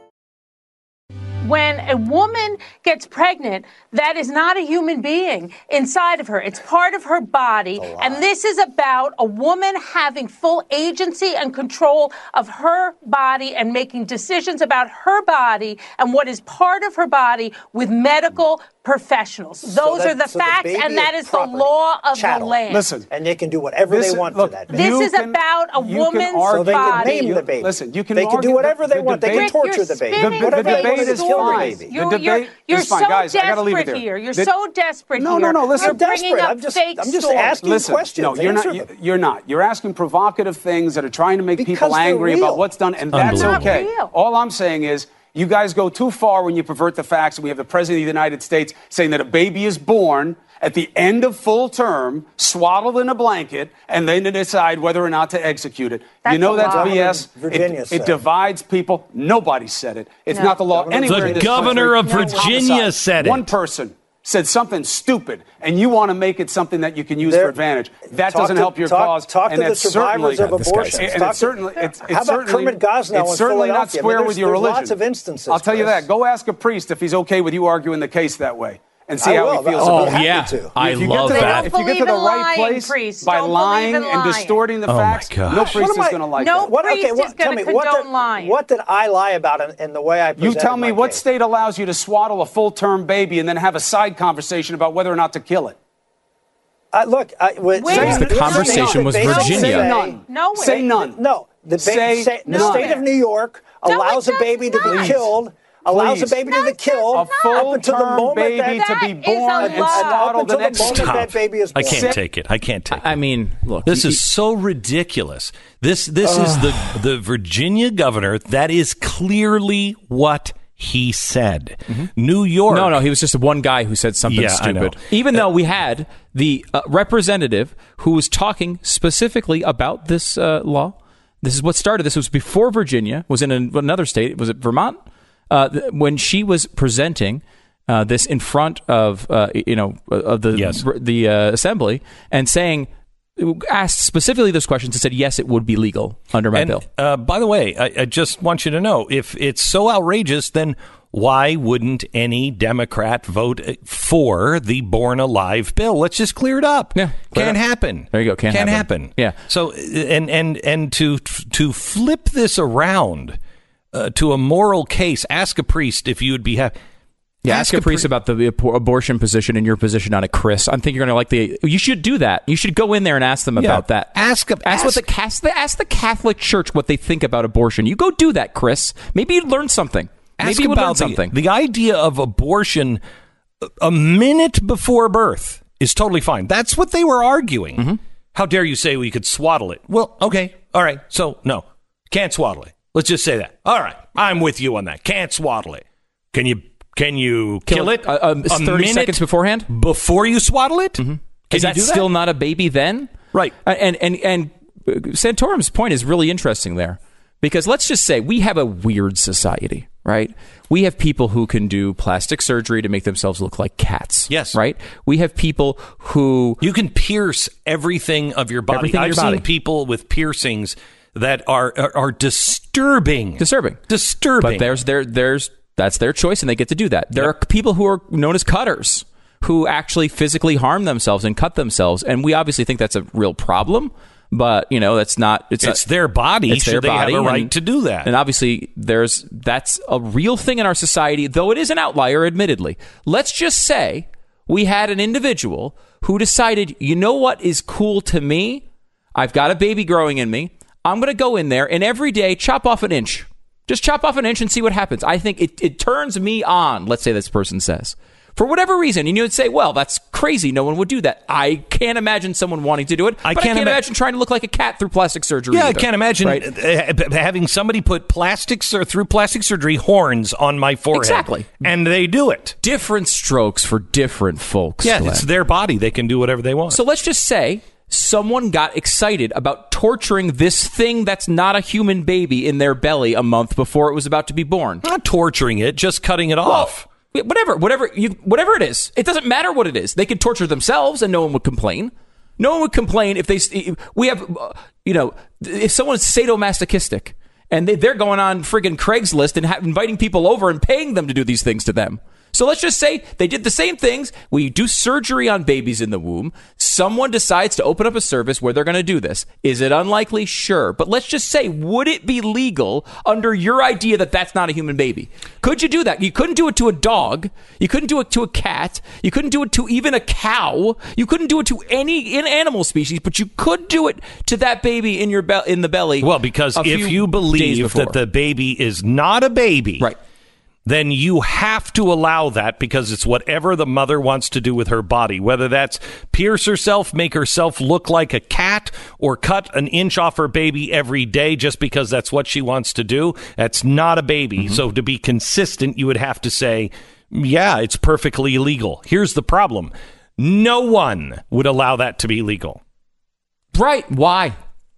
When a woman gets pregnant, that is not a human being inside of her. It's part of her body. And this is about a woman having full agency and control of her body and making decisions about her body and what is part of her body with medical professionals. Those are the facts, and that is the law of the land. Listen, and they can do whatever they want to that baby. This is about a woman's body. So they can name the baby. Listen, they can do whatever they want. They can torture the baby. The debate is fine. You're so desperate here. You're so desperate here. No. Listen, you're bringing up I'm just stories. asking questions. No, you're not. You're asking provocative things that are trying to make people angry about what's done, and that's okay. All I'm saying is, you guys go too far when you pervert the facts, and we have the President of the United States saying that a baby is born at the end of full term, swaddled in a blanket, and then to decide whether or not to execute it. That's BS. Virginia it divides people. Nobody said it. It's not the law anywhere in this country. The governor of Virginia said it. One person said something stupid, and you want to make it something that you can use for advantage. That doesn't help your cause. Talk to the survivors of abortion. How about Kermit Gosnell it's certainly not square with your religion. Lots of instances. I'll tell you that. Go ask a priest if he's okay with you arguing the case that way. And see how he feels about it. Oh, yeah. I love that. If you get to the right place by lying and distorting the facts, no priest is going to like that. No priest is going to condone lying. What did I lie about in the way I presented You tell me what case? state allows you to swaddle a full-term baby and then have a side conversation about whether or not to kill it? The conversation was Virginia. Say none. Nowhere. Say none. No. The state of New York allows a baby to be killed allows the baby to be killed a up until the full-term moment baby that to be born and up swaddled until and the moment that baby is I born. can't take it. I can't take it. I mean, look, this is so ridiculous. This is the Virginia governor. That is clearly what he said. New York. No, he was just one guy who said something stupid. Even though we had the representative who was talking specifically about this law. This is what started. This was before Virginia was in another state. Was it Vermont? When she was presenting this in front of the assembly and saying, asked specifically those questions and said, yes, it would be legal under my bill. By the way, I just want you to know, if it's so outrageous, then why wouldn't any Democrat vote for the Born Alive bill? Let's just clear it up. Yeah, can't happen. There you go. Can't happen. Yeah. So and to flip this around to a moral case, ask a priest if you would be happy. Yeah, ask a priest about the abortion position and your position on it, Chris. I think you're going to like you should do that. You should go in there and ask them about that. Ask the Catholic Church what they think about abortion. You go do that, Chris. Maybe you'd learn something. Ask about something. The idea of abortion a minute before birth is totally fine. That's what they were arguing. How dare you say we could swaddle it? Well, okay. All right. So, no. Can't swaddle it. Let's just say that. All right. I'm with you on that. Can't swaddle it. Can you kill it 30 seconds beforehand? Before you swaddle it? Is that still not a baby then? Right. And Santorum's point is really interesting there. Because let's just say we have a weird society, right? We have people who can do plastic surgery to make themselves look like cats. Yes. Right? We have people who... You can pierce everything of your body. I've seen people with piercings that are disturbing. Disturbing. But that's their choice, and they get to do that. There are people who are known as cutters who actually physically harm themselves and cut themselves, and we obviously think that's a real problem. But that's not. It's their body. It's their body. They have a right to do that? And obviously, that's a real thing in our society, though it is an outlier, admittedly. Let's just say we had an individual who decided, you know what is cool to me? I've got a baby growing in me. I'm going to go in there and every day chop off an inch. Just chop off an inch and see what happens. I think it turns me on, let's say this person says. For whatever reason, and you would say, well, that's crazy. No one would do that. I can't imagine someone wanting to do it. I can't imagine trying to look like a cat through plastic surgery. Yeah, either. I can't imagine having somebody put through plastic surgery horns on my forehead. Exactly. And they do it. Different strokes for different folks. Yeah, Glenn. it's their body. They can do whatever they want. So let's just say someone got excited about torturing this thing that's not a human baby in their belly a month before it was about to be born. Not torturing it, just cutting it off. Whatever it is. It doesn't matter what it is. They could torture themselves and no one would complain. No one would complain if if someone's sadomasochistic and they're going on friggin' Craigslist and inviting people over and paying them to do these things to them. So let's just say they did the same things. We do surgery on babies in the womb. Someone decides to open up a service where they're going to do this. Is it unlikely? Sure. But let's just say, would it be legal under your idea that that's not a human baby? Could you do that? You couldn't do it to a dog. You couldn't do it to a cat. You couldn't do it to even a cow. You couldn't do it to any animal species, but you could do it to that baby in in the belly. Well, because if you believe that the baby is not a baby, right, then you have to allow that because it's whatever the mother wants to do with her body, whether that's pierce herself, make herself look like a cat, or cut an inch off her baby every day just because that's what she wants to do. That's not a baby. Mm-hmm. So to be consistent, you would have to say, yeah, it's perfectly legal. Here's the problem. No one would allow that to be legal. Right. Why?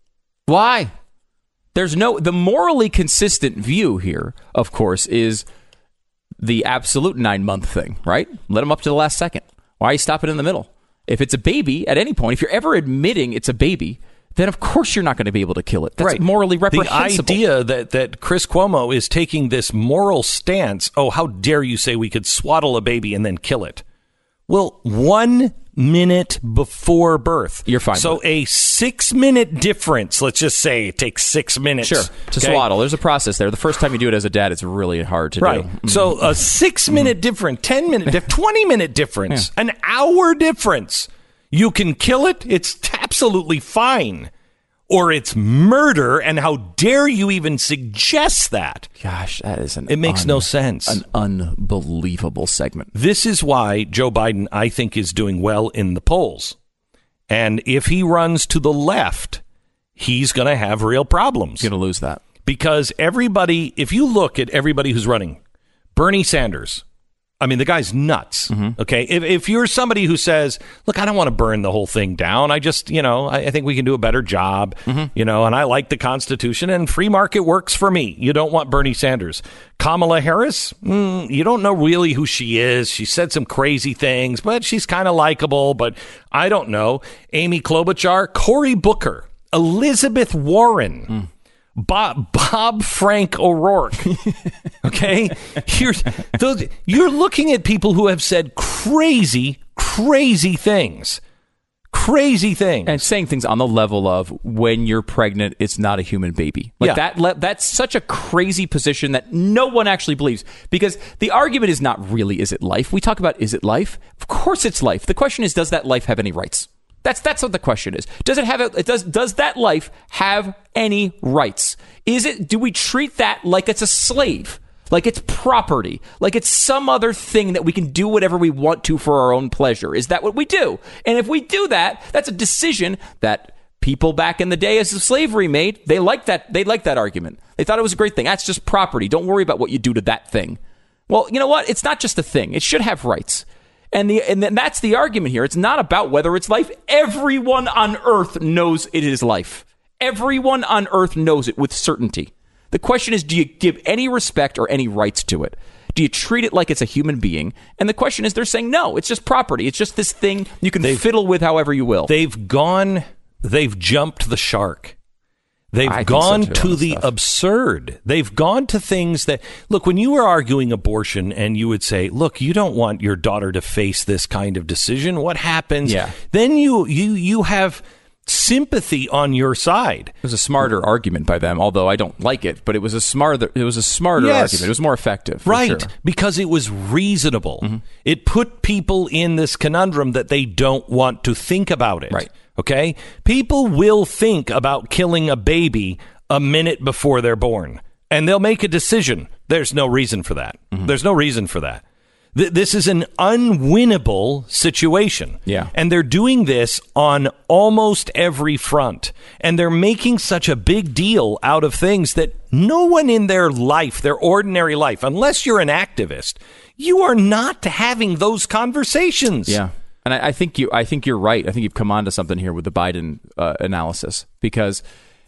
The morally consistent view here, of course, is the absolute 9-month thing, right? Let them up to the last second. Why are you stopping in the middle? If it's a baby at any point, if you're ever admitting it's a baby, then of course you're not going to be able to kill it. That's right. Morally reprehensible. The idea that Chris Cuomo is taking this moral stance, oh, how dare you say we could swaddle a baby and then kill it? Well, 1 minute before birth. You're fine. So a 6-minute difference, let's just say it takes 6 minutes. Sure, to swaddle. There's a process there. The first time you do it as a dad, it's really hard to do. Mm-hmm. So a 6-minute difference, 10-minute difference, 20-minute difference, an hour difference. You can kill it. It's absolutely fine. or it's murder, and how dare you even suggest that? Gosh, that is it makes no sense. An unbelievable segment. This is why Joe Biden, I think, is doing well in the polls. And if he runs to the left, he's going to have real problems. He's going to lose that. Because everybody, if you look at everybody who's running, Bernie Sanders, I mean, the guy's nuts. Okay. If you're somebody who says, look, I don't want to burn the whole thing down. I just, I think we can do a better job, and I like the Constitution and free market works for me. You don't want Bernie Sanders. Kamala Harris, you don't know really who she is. She said some crazy things, but she's kind of likable, but I don't know. Amy Klobuchar, Cory Booker, Elizabeth Warren. Bob Frank O'Rourke. Okay? You're looking at people who have said crazy things. Crazy things. And saying things on the level of, when you're pregnant, it's not a human baby. That's such a crazy position that no one actually believes. Because the argument is not really, is it life? We talk about, is it life? Of course it's life. The question is, does that life have any rights? That's what the question is. Does it have does that life have any rights? Do we treat that like it's a slave? Like it's property? Like it's some other thing that we can do whatever we want to for our own pleasure? Is that what we do? And if we do that, that's a decision that people back in the day as slavery made. They liked that argument. They thought it was a great thing. That's just property. Don't worry about what you do to that thing. Well, you know what? It's not just a thing. It should have rights. And that's the argument here. It's not about whether it's life. Everyone on earth knows it is life. Everyone on earth knows it with certainty. The question is, do you give any respect or any rights to it? Do you treat it like it's a human being? And the question is, they're saying, no, it's just property. It's just this thing you can fiddle with however you will. They've jumped the shark. They've gone to the absurd. They've gone to things that, look, when you were arguing abortion and you would say, look, you don't want your daughter to face this kind of decision. What happens? Yeah. Then you have sympathy on your side. It was a smarter argument by them, although I don't like it, but it was a smarter argument. It was more effective. Right. Sure. Because it was reasonable. It put people in this conundrum that they don't want to think about it. Right. Okay? People will think about killing a baby a minute before they're born, and they'll make a decision. There's no reason for that. There's no reason for that. This is an unwinnable situation. Yeah. And they're doing this on almost every front. And they're making such a big deal out of things that no one in their life, their ordinary life, unless you're an activist, you are not having those conversations. Yeah. And I think you're right. I think you've come on to something here with the Biden analysis, because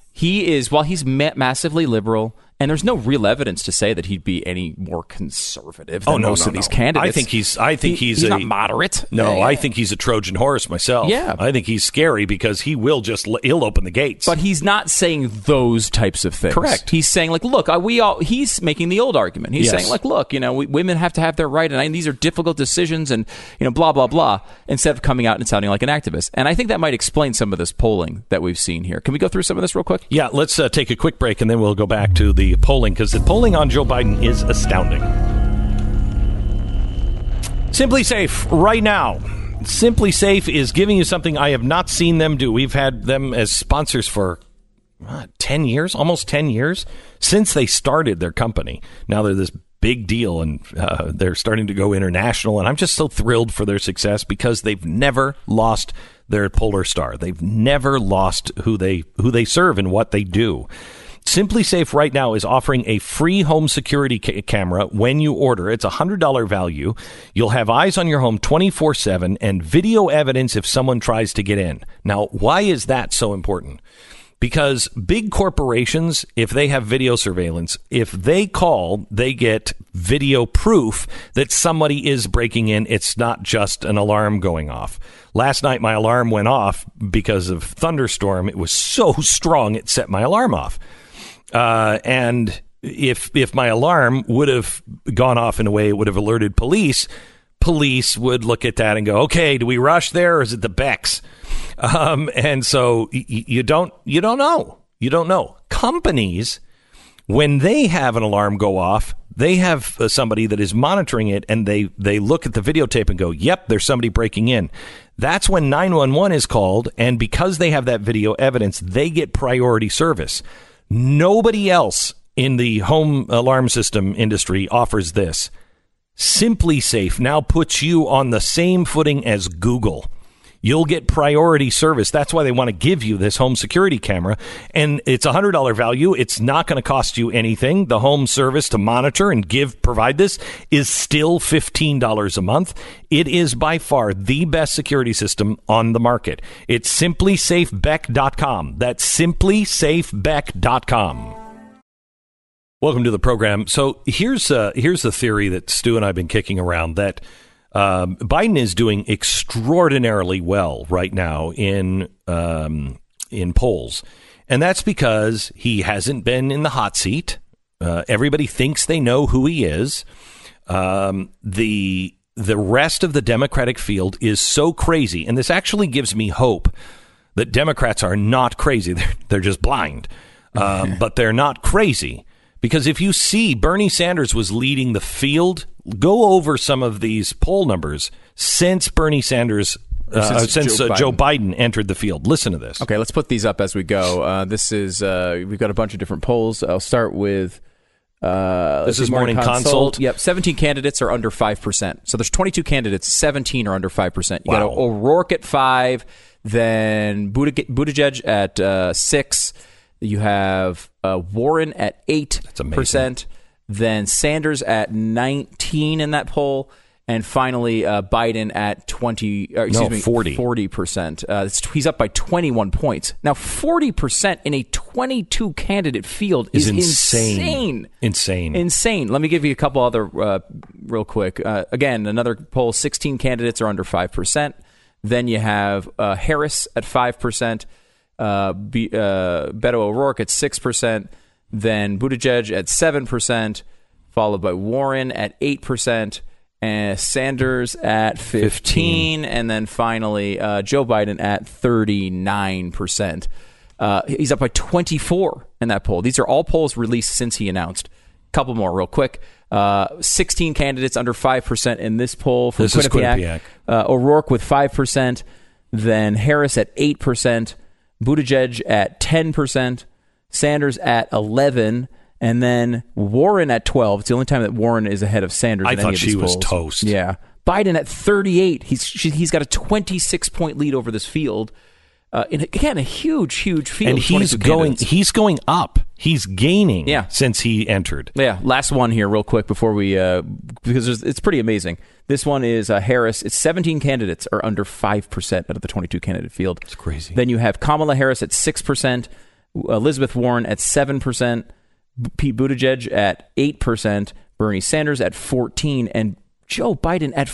he is, while he's massively liberal, and there's no real evidence to say that he'd be any more conservative than most of these candidates. I think he's not moderate. No, I think he's a Trojan horse myself. Yeah. I think he's scary because he'll open the gates. But he's not saying those types of things. Correct. He's saying, like, look, he's making the old argument. He's saying, like, look, women have to have their right, and these are difficult decisions, and blah blah blah, instead of coming out and sounding like an activist. And I think that might explain some of this polling that we've seen here. Can we go through some of this real quick? Yeah, let's take a quick break, and then we'll go back to the polling, because the polling on Joe Biden is astounding. Simply Safe right now. Simply Safe is giving you something I have not seen them do. We've had them as sponsors for 10 years, almost 10 years, since they started their company. Now they're this big deal, and they're starting to go international, and I'm just so thrilled for their success because they've never lost their polar star. They've never lost who they serve and what they do. Simply Safe right now is offering a free home security camera when you order. It's a $100 value. You'll have eyes on your home 24/7 and video evidence if someone tries to get in. Now, why is that so important? Because big corporations, if they have video surveillance, if they call, they get video proof that somebody is breaking in. It's not just an alarm going off. Last night, my alarm went off because of thunderstorm. It was so strong, it set my alarm off. And if my alarm would have gone off in a way it would have alerted police would look at that and go, okay, do we rush there, or is it the Becks? And so you don't know. You don't know. Companies, when they have an alarm go off, they have somebody that is monitoring it, and they look at the videotape and go, yep, there's somebody breaking in. That's when 911 is called, and because they have that video evidence, they get priority service. Nobody else in the home alarm system industry offers this. SimpliSafe now puts you on the same footing as Google. You'll get priority service. That's why they want to give you this home security camera. And it's a $100 value. It's not going to cost you anything. The home service to monitor and provide this is still $15 a month. It is by far the best security system on the market. It's simplysafebeck.com. That's simplysafebeck.com. Welcome to the program. So here's the theory that Stu and I have been kicking around, that Biden is doing extraordinarily well right now in polls, and that's because he hasn't been in the hot seat. Everybody thinks they know who he is. The rest of the Democratic field is so crazy, and this actually gives me hope that Democrats are not crazy. They're just blind, but they're not crazy. Because if you see Bernie Sanders was leading the field, go over some of these poll numbers since Bernie Sanders, since Joe Biden entered the field. Listen to this. Okay, let's put these up as we go. This is we've got a bunch of different polls. I'll start with this is Morning Consult. Yep, 17 candidates are under 5%. So there's 22 candidates, 17 are under 5%. You got O'Rourke at 5, then Buttigieg at 6. You have Warren at 8%. That's amazing. Then Sanders at 19 in that poll. And finally, Biden at 40%. He's up by 21 points. Now, 40% in a 22-candidate field is insane. Insane. Let me give you a couple other real quick. Again, another poll, 16 candidates are under 5%. Then you have Harris at 5%. Beto O'Rourke at 6%, then Buttigieg at 7%, followed by Warren at 8%, and Sanders at 15%, and then finally Joe Biden at 39%. He's up by 24 in that poll. These are all polls released since he announced. Couple more real quick. 16 candidates under 5% in this poll from Quinnipiac. O'Rourke with 5%, then Harris at 8%, Buttigieg at 10%, Sanders at 11%, and then Warren at 12%. It's the only time that Warren is ahead of Sanders in any of these polls. I thought she was toast. Yeah. Biden at 38%. He's got a 26-point lead over this field. And again, a huge field. And he's going up. He's gaining since he entered. Yeah. Last one here real quick before we, because it's pretty amazing. This one is Harris. It's 17 candidates are under 5% out of the 22-candidate field. It's crazy. Then you have Kamala Harris at 6%, Elizabeth Warren at 7%, Pete Buttigieg at 8%, Bernie Sanders at 14%, and Joe Biden at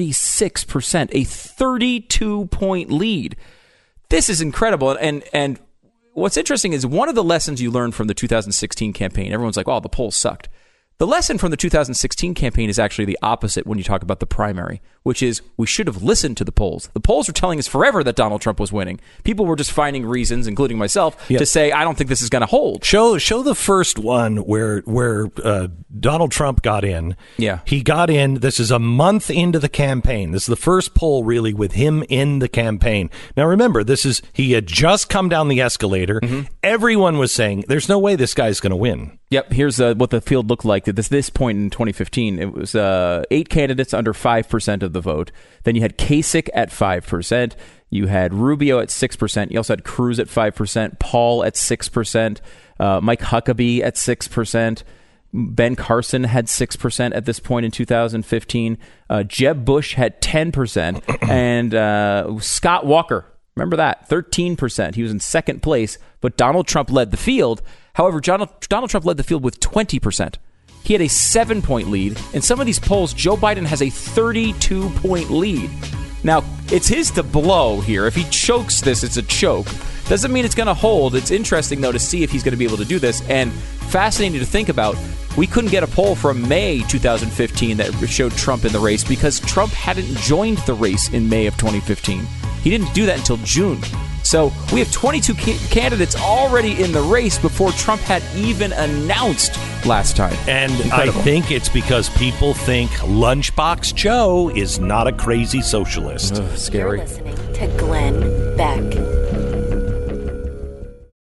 46%, a 32-point lead. This is incredible. And what's interesting is one of the lessons you learned from the 2016 campaign, everyone's like, oh, the polls sucked. The lesson from the 2016 campaign is actually the opposite when you talk about the primary, which is we should have listened to the polls. The polls were telling us forever that Donald Trump was winning. People were just finding reasons, including myself, to say, I don't think this is going to hold. Show the first one where Donald Trump got in. Yeah. He got in. This is a month into the campaign. This is the first poll really with him in the campaign. Now, remember, he had just come down the escalator. Mm-hmm. Everyone was saying, there's no way this guy's going to win. Yep. Here's what the field looked like at this point in 2015. It was 8 candidates under 5% of the vote. Then you had Kasich at 5%. You had Rubio at 6%. You also had Cruz at 5%. Paul at 6%. Mike Huckabee at 6%. Ben Carson had 6% at this point in 2015. Jeb Bush had 10%. And Scott Walker, remember that, 13%. He was in second place, but Donald Trump led the field. However, Donald Trump led the field with 20%. He had a 7-point lead. In some of these polls, Joe Biden has a 32-point lead. Now, it's his to blow here. If he chokes this, it's a choke. Doesn't mean it's going to hold. It's interesting, though, to see if he's going to be able to do this. And fascinating to think about, we couldn't get a poll from May 2015 that showed Trump in the race because Trump hadn't joined the race in May of 2015. He didn't do that until June. So we have 22 candidates already in the race before Trump had even announced last time. And Incredible. I think it's because people think Lunchbox Joe is not a crazy socialist. Scary. You're listening to Glenn Beck.